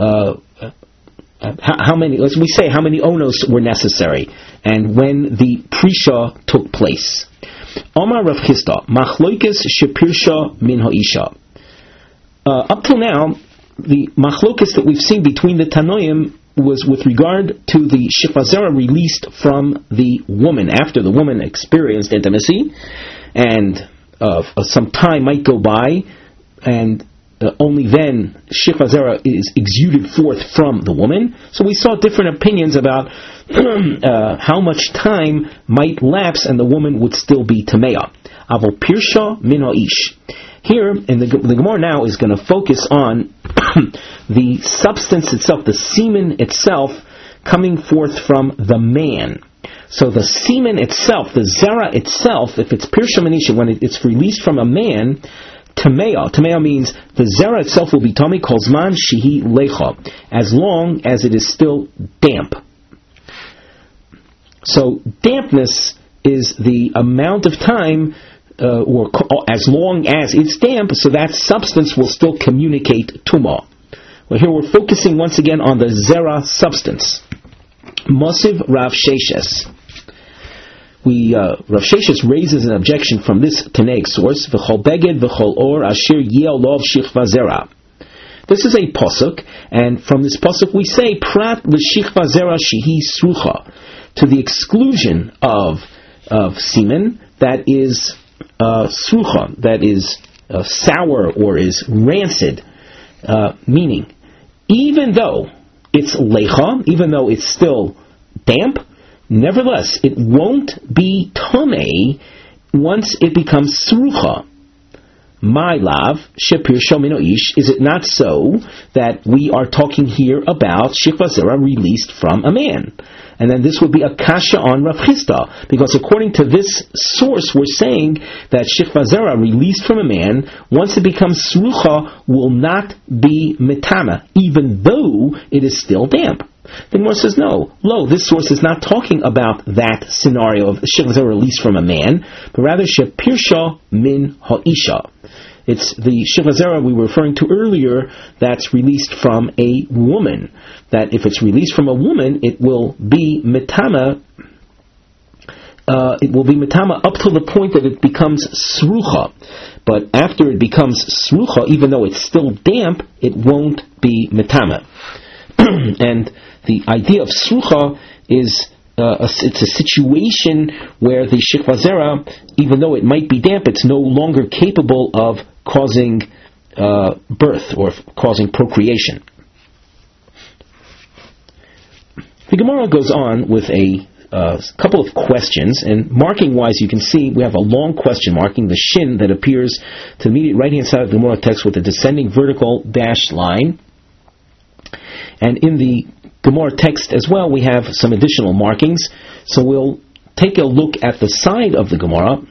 how many onos were necessary, and when the Prisha took place. Omar Rav Chisda, Machloikes shepirsha min ha'isha. Up till now, the machlokas that we've seen between the Tanoim was with regard to the Shechva Zera released from the woman after the woman experienced intimacy, and some time might go by, and only then Shechva Zera is exuded forth from the woman. So we saw different opinions about how much time might lapse and the woman would still be Tameah. Avol Pirsha min ha'ish. Here, and the Gemara now is going to focus on the substance itself, the semen itself, coming forth from the man. So the semen itself, the zera itself, if it's Pirsha Manisha, when it's released from a man, Tameah means the zera itself will be Tami Kolzman Shihi Lecha, as long as it is still damp. So dampness is the amount of time, or as long as it's damp, so that substance will still communicate Tumah. Well, here we're focusing once again on the zera substance. Mosiv Rav Sheshes. Rav Sheshes raises an objection from this Tanaic source. V'chol beged v'chol or asher yel lov shichva zera. This is a pasuk, and from this pasuk we say prat l'shichva zera shehi srucha, to the exclusion of semen that is srucha, that is sour or is rancid, meaning even though it's lecha, even though it's still damp, nevertheless it won't be tomei once it becomes srucha. my lav shepir shomino ish. Is it not so that we are talking here about shikva zera released from a man? And then this would be a kasha on Rav Chisda, because according to this source, we're saying that shikva zera released from a man, once it becomes srucha, will not be metama, even though it is still damp. The Gemara says no. This source is not talking about that scenario of shikva zera released from a man, but rather shepirsha min ha'isha. It's the shikva zera we were referring to earlier that's released from a woman. That if it's released from a woman, it will be metama. It will be metama up to the point that it becomes srucha. But after it becomes srucha, even though it's still damp, it won't be metama. And the idea of srucha is it's a situation where the shikva zera, even though it might be damp, it's no longer capable of causing birth or causing procreation. The Gemara goes on with a couple of questions, and marking-wise, you can see we have a long question marking the shin that appears to the immediate right-hand side of the Gemara text with a descending vertical dashed line. And in the Gemara text as well, we have some additional markings. So we'll take a look at the side of the Gemara.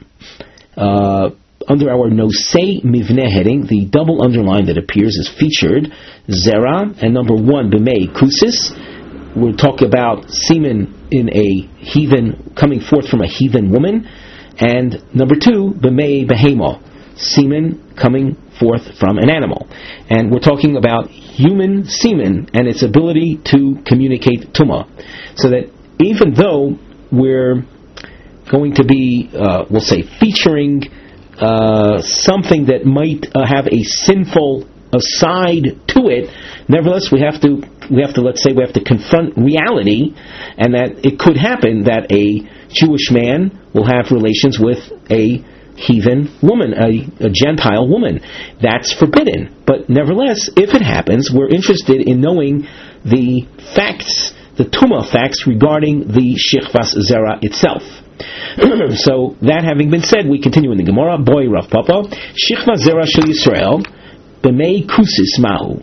Under our Nosei Mivneh heading, the double underline that appears is featured Zera, and number 1, B'mei Kusis. We'll talk about semen in a heathen, coming forth from a heathen woman. And number 2, B'mei Behemo, semen coming forth from an animal. And we're talking about human semen and its ability to communicate tumah. So that even though we're going to be, we'll say, featuring something that might have a sinful side to it, nevertheless we have to confront reality, and that it could happen that a Jewish man will have relations with a heathen woman, a Gentile woman. That's forbidden. But nevertheless, if it happens, we're interested in knowing the facts, the tumah facts regarding the shikvas zera itself. So that having been said, we continue in the Gemara. Boy Rav Papa, shikva zera shel Yisrael b'mei kusis mahu.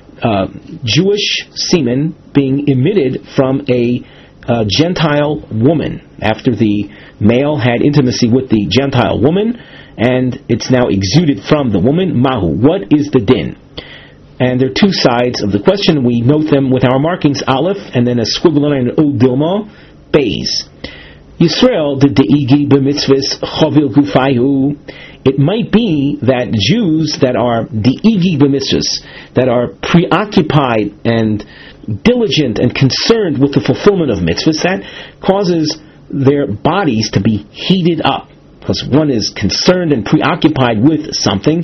Jewish semen being emitted from a Gentile woman after the male had intimacy with the Gentile woman, and it's now exuded from the woman. Mahu, what is the din? And there are two sides of the question. We note them with our markings, Aleph, and then a squiggle line, O Dilma, Beis. Yisrael, the de'igi b'mitzvahs chavil gufayu. It might be that Jews that are de'igi b'mitzvahs, that are preoccupied and diligent and concerned with the fulfillment of mitzvahs, that causes their bodies to be heated up. Because one is concerned and preoccupied with something,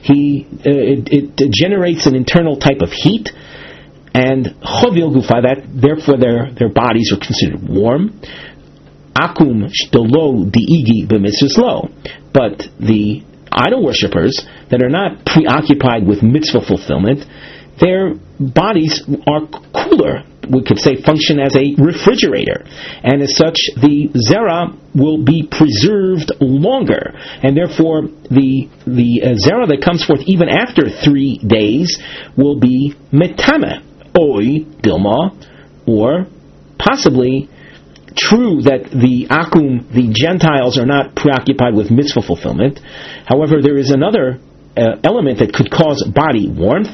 it generates an internal type of heat, and chavil gufa, that therefore their bodies are considered warm. Akum shtolo diigi b'mitzvahs lo. But the idol worshippers that are not preoccupied with mitzvah fulfillment, their bodies are cooler. We could say function as a refrigerator, and as such, the zera will be preserved longer, and therefore the zera that comes forth even after 3 days will be metame, oi dilma, or possibly true that the akum, the Gentiles, are not preoccupied with mitzvah fulfillment. However, there is another element that could cause body warmth.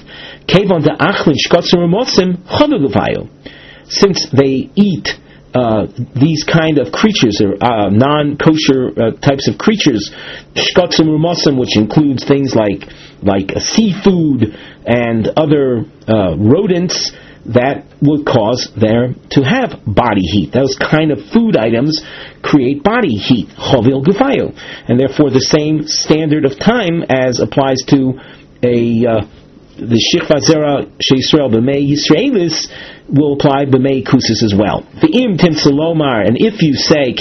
Since they eat these kind of creatures, or non-kosher types of creatures, which includes things like seafood and other rodents, that would cause there to have body heat. Those kind of food items create body heat, chavil gufayu, and therefore the same standard of time as applies to the shikva zera sheYisrael b'mei Yisraelis will apply b'mei kusis as well. The im tim salomar, and if you say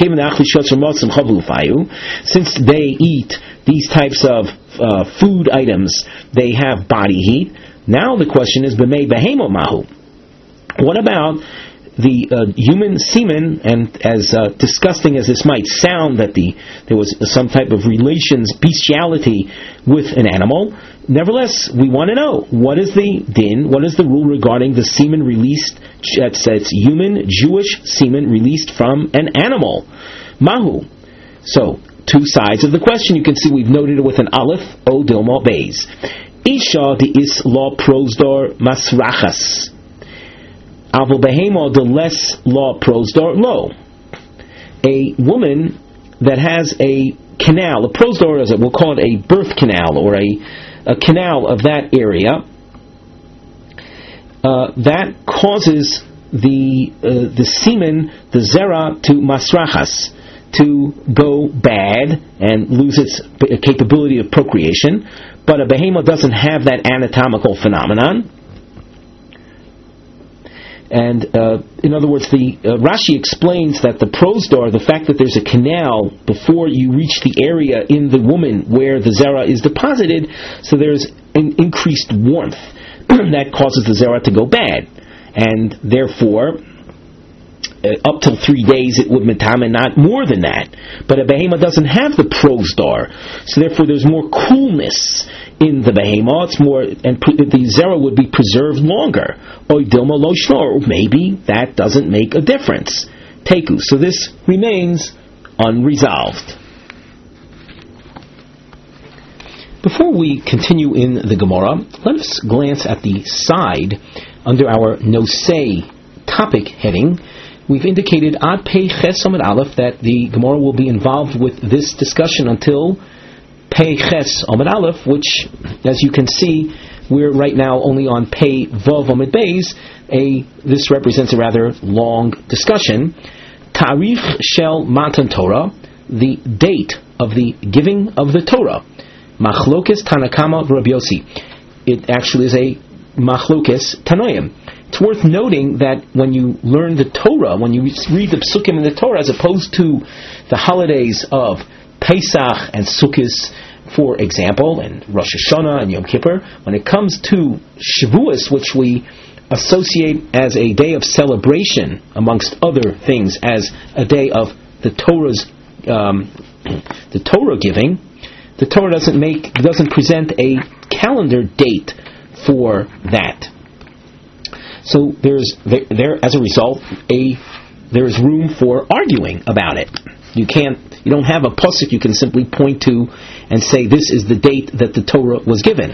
since they eat these types of food items, they have body heat. Now the question is b'mei behemo mahu. What about the human semen, and as disgusting as this might sound, that there was some type of bestiality with an animal, nevertheless, we want to know, what is the din, what is the rule regarding the semen released, it's human, Jewish semen released from an animal? Mahu. So, two sides of the question. You can see we've noted it with an aleph, o dilma beis. Isha di is law prosdor masrachas. Avo behema de less law prosdor lo. A woman that has a canal, a prosdor, as we'll call it, a birth canal, or a canal of that area, that causes the semen, the zera, to masrachas, to go bad and lose its capability of procreation. But a behemoth doesn't have that anatomical phenomenon. And in other words, the Rashi explains that the prosdor, the fact that there's a canal before you reach the area in the woman where the zera is deposited, so there's an increased warmth that causes the zera to go bad, and therefore up till 3 days it would metame, not more than that. But a behemoth doesn't have the prosdor, so therefore there's more coolness in the behemoth. It's more, and the zera would be preserved longer. Or dilma lo shnor, maybe that doesn't make a difference. Teku. So this remains unresolved. Before we continue in the Gemara, let us glance at the side under our nosei topic heading. We've indicated ad pei ches amud aleph that the Gemara will be involved with this discussion until pei ches amud aleph, which, as you can see, we're right now only on pei vav amud beis. This represents a rather long discussion. Tarich shel matan Torah, the date of the giving of the Torah. Machlokes Tanakama Rabbi Yossi. It actually is a machlokes Tanoim. It's worth noting that when you learn the Torah, when you read the psukim in the Torah, as opposed to the holidays of Pesach and Sukkot, for example, and Rosh Hashanah and Yom Kippur, when it comes to Shavuos, which we associate as a day of celebration, amongst other things, as a day of the Torah's the Torah giving, the Torah doesn't present a calendar date for that. So there's as a result, there is room for arguing about it. You don't have a pasuk you can simply point to and say this is the date that the Torah was given.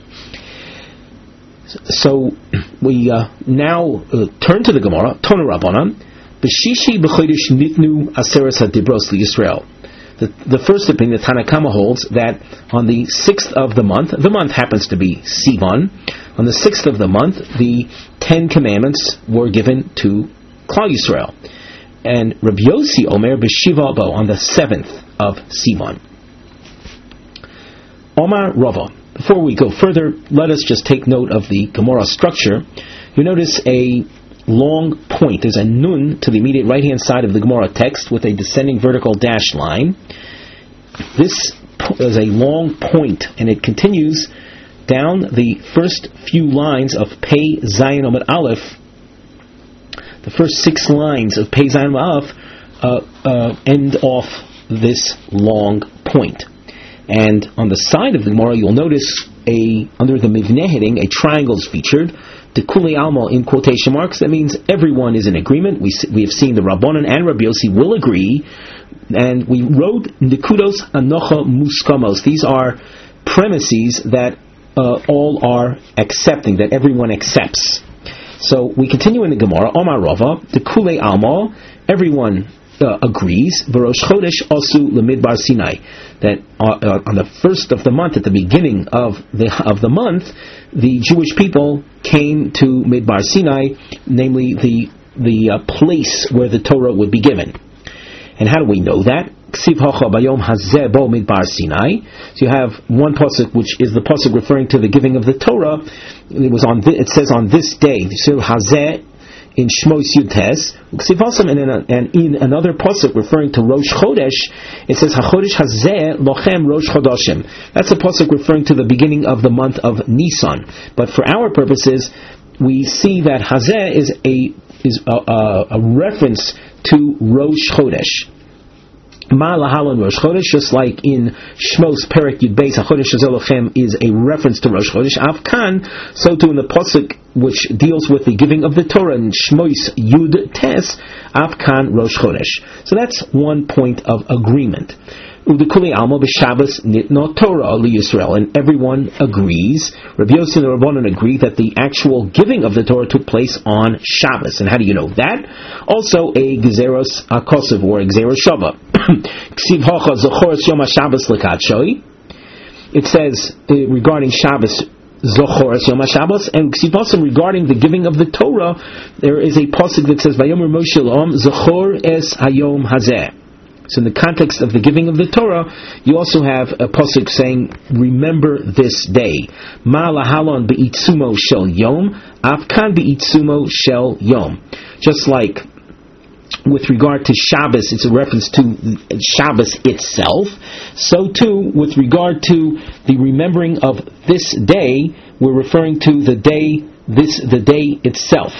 So we now turn to the Gemara. Tonu Rabbanan, b'shishi b'chodesh nitnu aseres hadibros liYisrael. The first opinion, the Tanakama holds that on the 6th of the month happens to be Sivan. On the 6th of the month, the 10 commandments were given to Klal Yisrael. And Rabbi Yossi Omer b'Shiva Bo, on the 7th of Sivan. Omar Rava. Before we go further, let us just take note of the Gemara structure. You notice a long point. There's a nun to the immediate right-hand side of the Gemara text with a descending vertical dash line. This is a long point, and it continues down the first few lines of Pei Zayin Amud Aleph. The first 6 lines of Pei Zayin Amud Aleph end off this long point. And on the side of the Gemara, you'll notice under the Mivneh heading, a triangle is featured. Tekuli Alma in quotation marks. That means everyone is in agreement. We have seen the Rabbanan and Rabbi Yossi will agree. And we wrote Nikudos Anocha Muskamos. These are premises that all are accepting, that everyone accepts. So we continue in the Gemara. Omar Rava, Tekule Alma, everyone agrees. V'rosh Chodesh Asu Lemidbar Sinai. That on the first of the month, at the beginning of the month, the Jewish people came to Midbar Sinai, namely the place where the Torah would be given. And how do we know that? Ksiv hacha bayom hazeh bo Midbar Sinai. So you have one pasuk, which is the pasuk referring to the giving of the Torah. It says on this day. So hazeh in Shmos Yudtes, and in another pasuk referring to Rosh Chodesh, it says HaChodesh Hazeh Lochem Rosh Chodashim. That's a pasuk referring to the beginning of the month of Nisan. But for our purposes, we see that Hazeh is is a reference to Rosh Chodesh. Ma'alahalon Rosh Chodesh, just like in Shmos Perek Yud Beis, HaChodesh Hazeh is a reference to Rosh Chodesh. Avkan, so too in the pasuk which deals with the giving of the Torah in Shmos Yud Tes, Avkan Rosh Chodesh. So that's one point of agreement. Udekuli Alma b'Shabbos nitno Torah liyisrael, and everyone agrees. Rabbi Yossi and Rabbanan agree that the actual giving of the Torah took place on Shabbos. And how do you know that? Also, a Gezeros Akosiv or a Gezeros Shava. Ksiv Hacha Zochoros Yom HaShabbos Lekat Shoi. It says regarding Shabbos, Zochoros Yom HaShabbos, and Ksiv Hacha regarding the giving of the Torah, there is a pasuk that says Vayomer Moshe L'Am Zochor Es Hayom Hazeh. So in the context of the giving of the Torah, you also have a pasuk saying, remember this day. Ma lahalon be'itzumo shel yom, afkan be'itzumo shel yom. Just like with regard to Shabbos, it's a reference to Shabbos itself. So too, with regard to the remembering of this day, we're referring to the day itself.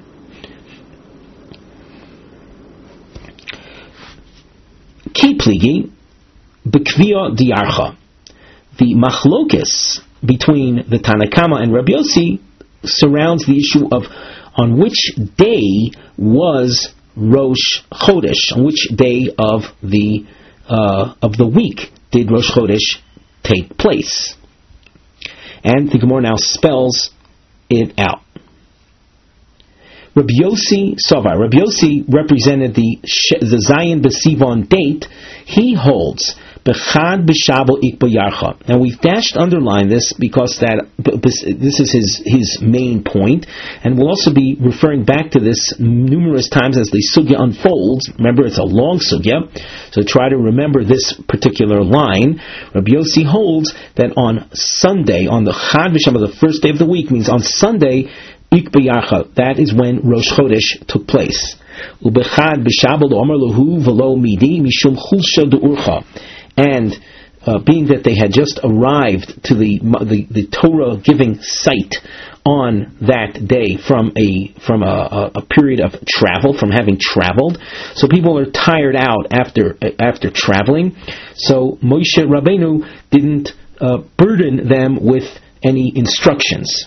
Ki pligi b'kvia diarcha. The machlokes between the Tanakama and Rabbi Yossi surrounds the issue of on which day was Rosh Chodesh, on which day of the week did Rosh Chodesh take place. And the Gemara now spells it out. Rabbi Yossi Sovar. Rabbi Yossi represented the Zayin B'Sivan date. He holds B'Chad B'Shabel Ik B'Yarcha. Now we've underline this because this is his main point, and we'll also be referring back to this numerous times as the sugya unfolds. Remember, it's a long sugya, so try to remember this particular line. Rabbi Yossi holds that on Sunday, on the Chad B'Shabel, the first day of the week, means on Sunday, Ik b'yarcha, that is when Rosh Chodesh took place. Ubechad b'shabel omer lahu v'lo midi mishum chulsha de'urcha. And being that they had just arrived to the Torah giving site on that day from a period of travel, from having traveled, so people are tired out after traveling. So Moshe Rabbeinu didn't burden them with any instructions.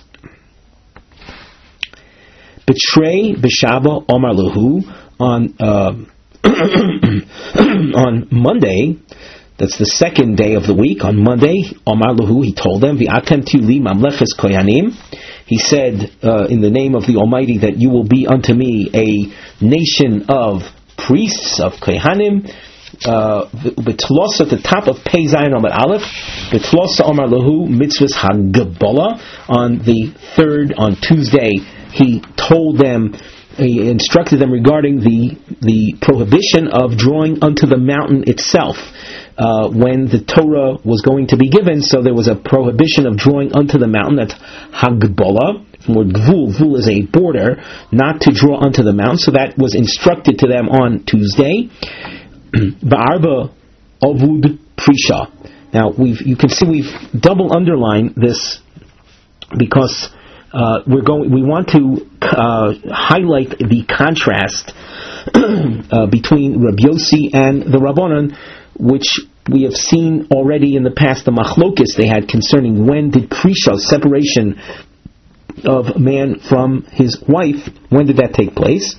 Betrei b'shaba omar lahu, on Monday, that's the second day of the week, on Monday, omar lahu, he told them, v'atem tuli mamleches koyanim, he said in the name of the Almighty that you will be unto me a nation of priests, of kohanim. Betlosa, at the top of Pei Zayin Amud Aleph, Betlosa omar lahu mitzvahs hagabala, on Tuesday, he told them, he instructed them regarding the prohibition of drawing unto the mountain itself. When the Torah was going to be given, so there was a prohibition of drawing unto the mountain. That's Hagbola. From word Gvul. Gvul is a border, not to draw unto the mountain. So that was instructed to them on Tuesday. Ba'arba Avud Prisha. Now you can see we've double underlined this because we want to highlight the contrast between Rabbi Yossi and the Rabbanan, which we have seen already in the past, the machlokis they had concerning when did Prisha, separation of man from his wife, when did that take place?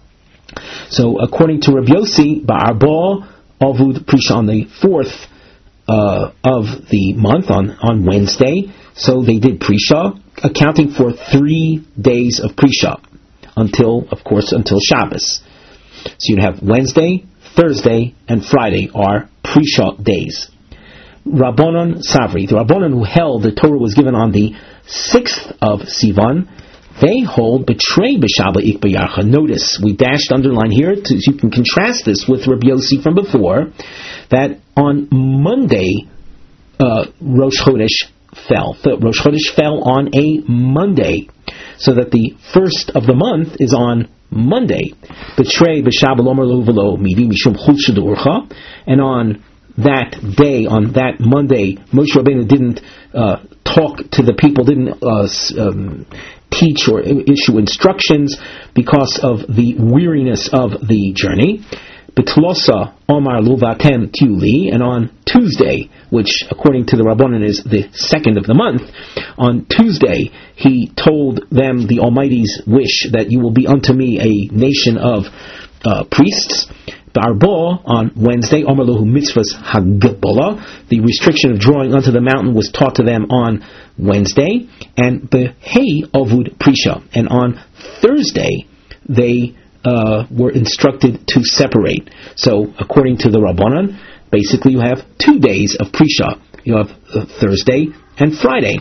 So according to Rabbi Yossi, Ba'arba Avud Prisha, on the 4th of the month, on Wednesday, so they did Prisha, accounting for 3 days of Prisha, until Shabbos. So you'd have Wednesday, Thursday, and Friday are Prisha days. Rabbanon Savri, the Rabbanon who held the Torah was given on the 6th of Sivan, they hold Betrei B'Shabbat Ik B'Yarcha. Notice, we underline here, so you can contrast this with Rabbi Yossi from before, that on Monday, Rosh Chodesh fell. Rosh Chodesh fell on a Monday, so that the first of the month is on Monday. Betrei b'Shabbat omer lo v'lo midi mishum chulsha de'urcha. And on that day, on that Monday, Moshe Rabbeinu didn't talk to the people, didn't teach or issue instructions because of the weariness of the journey. B'tlosa Omar Luvatem Tiuli, and on Tuesday, which according to the Rabbanan is the 2nd of the month, on Tuesday he told them the Almighty's wish that you will be unto me a nation of priests. B'arbo, on Wednesday, Omar Lahu Mitzvahs Hagbola, the restriction of drawing unto the mountain was taught to them on Wednesday, and Behei Ovud Prisha, and on Thursday they were instructed to separate. So, according to the Rabbanan, basically you have 2 days of Prisha. You have Thursday and Friday.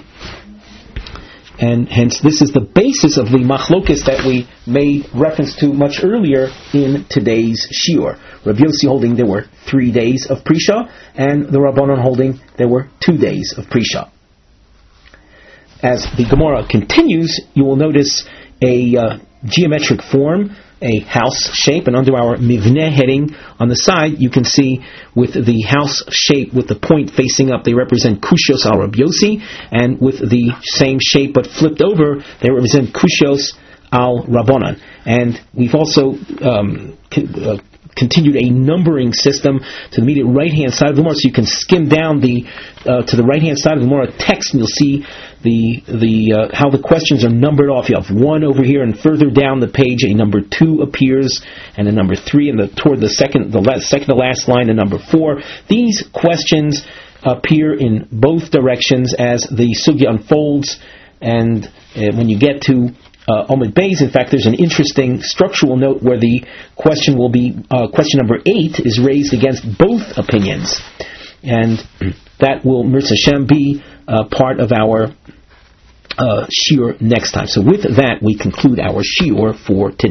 And hence this is the basis of the machlokes that we made reference to much earlier in today's shiur. Rabbi Yossi holding there were 3 days of Prisha, and the Rabbanan holding there were 2 days of Prisha. As the Gemara continues, you will notice a geometric form, a house shape, and under our Mivneh heading on the side, you can see with the house shape with the point facing up, they represent Kushios al Rabbi Yossi, and with the same shape but flipped over, they represent Kushios al Rabbanan. And we've also continued a numbering system to the immediate right-hand side of the Gemara, so you can skim down to the right-hand side of the Gemara text, and you'll see how the questions are numbered off. You have 1 over here, and further down the page, a number 2 appears, and a number 3, and toward the second to last line, a number 4. These questions appear in both directions as the sugya unfolds, and when you get to Omid Beis, in fact, there's an interesting structural note where the question will be, question number 8 is raised against both opinions. And that will, Mirz Hashem, be part of our shiur next time. So with that, we conclude our shiur for today.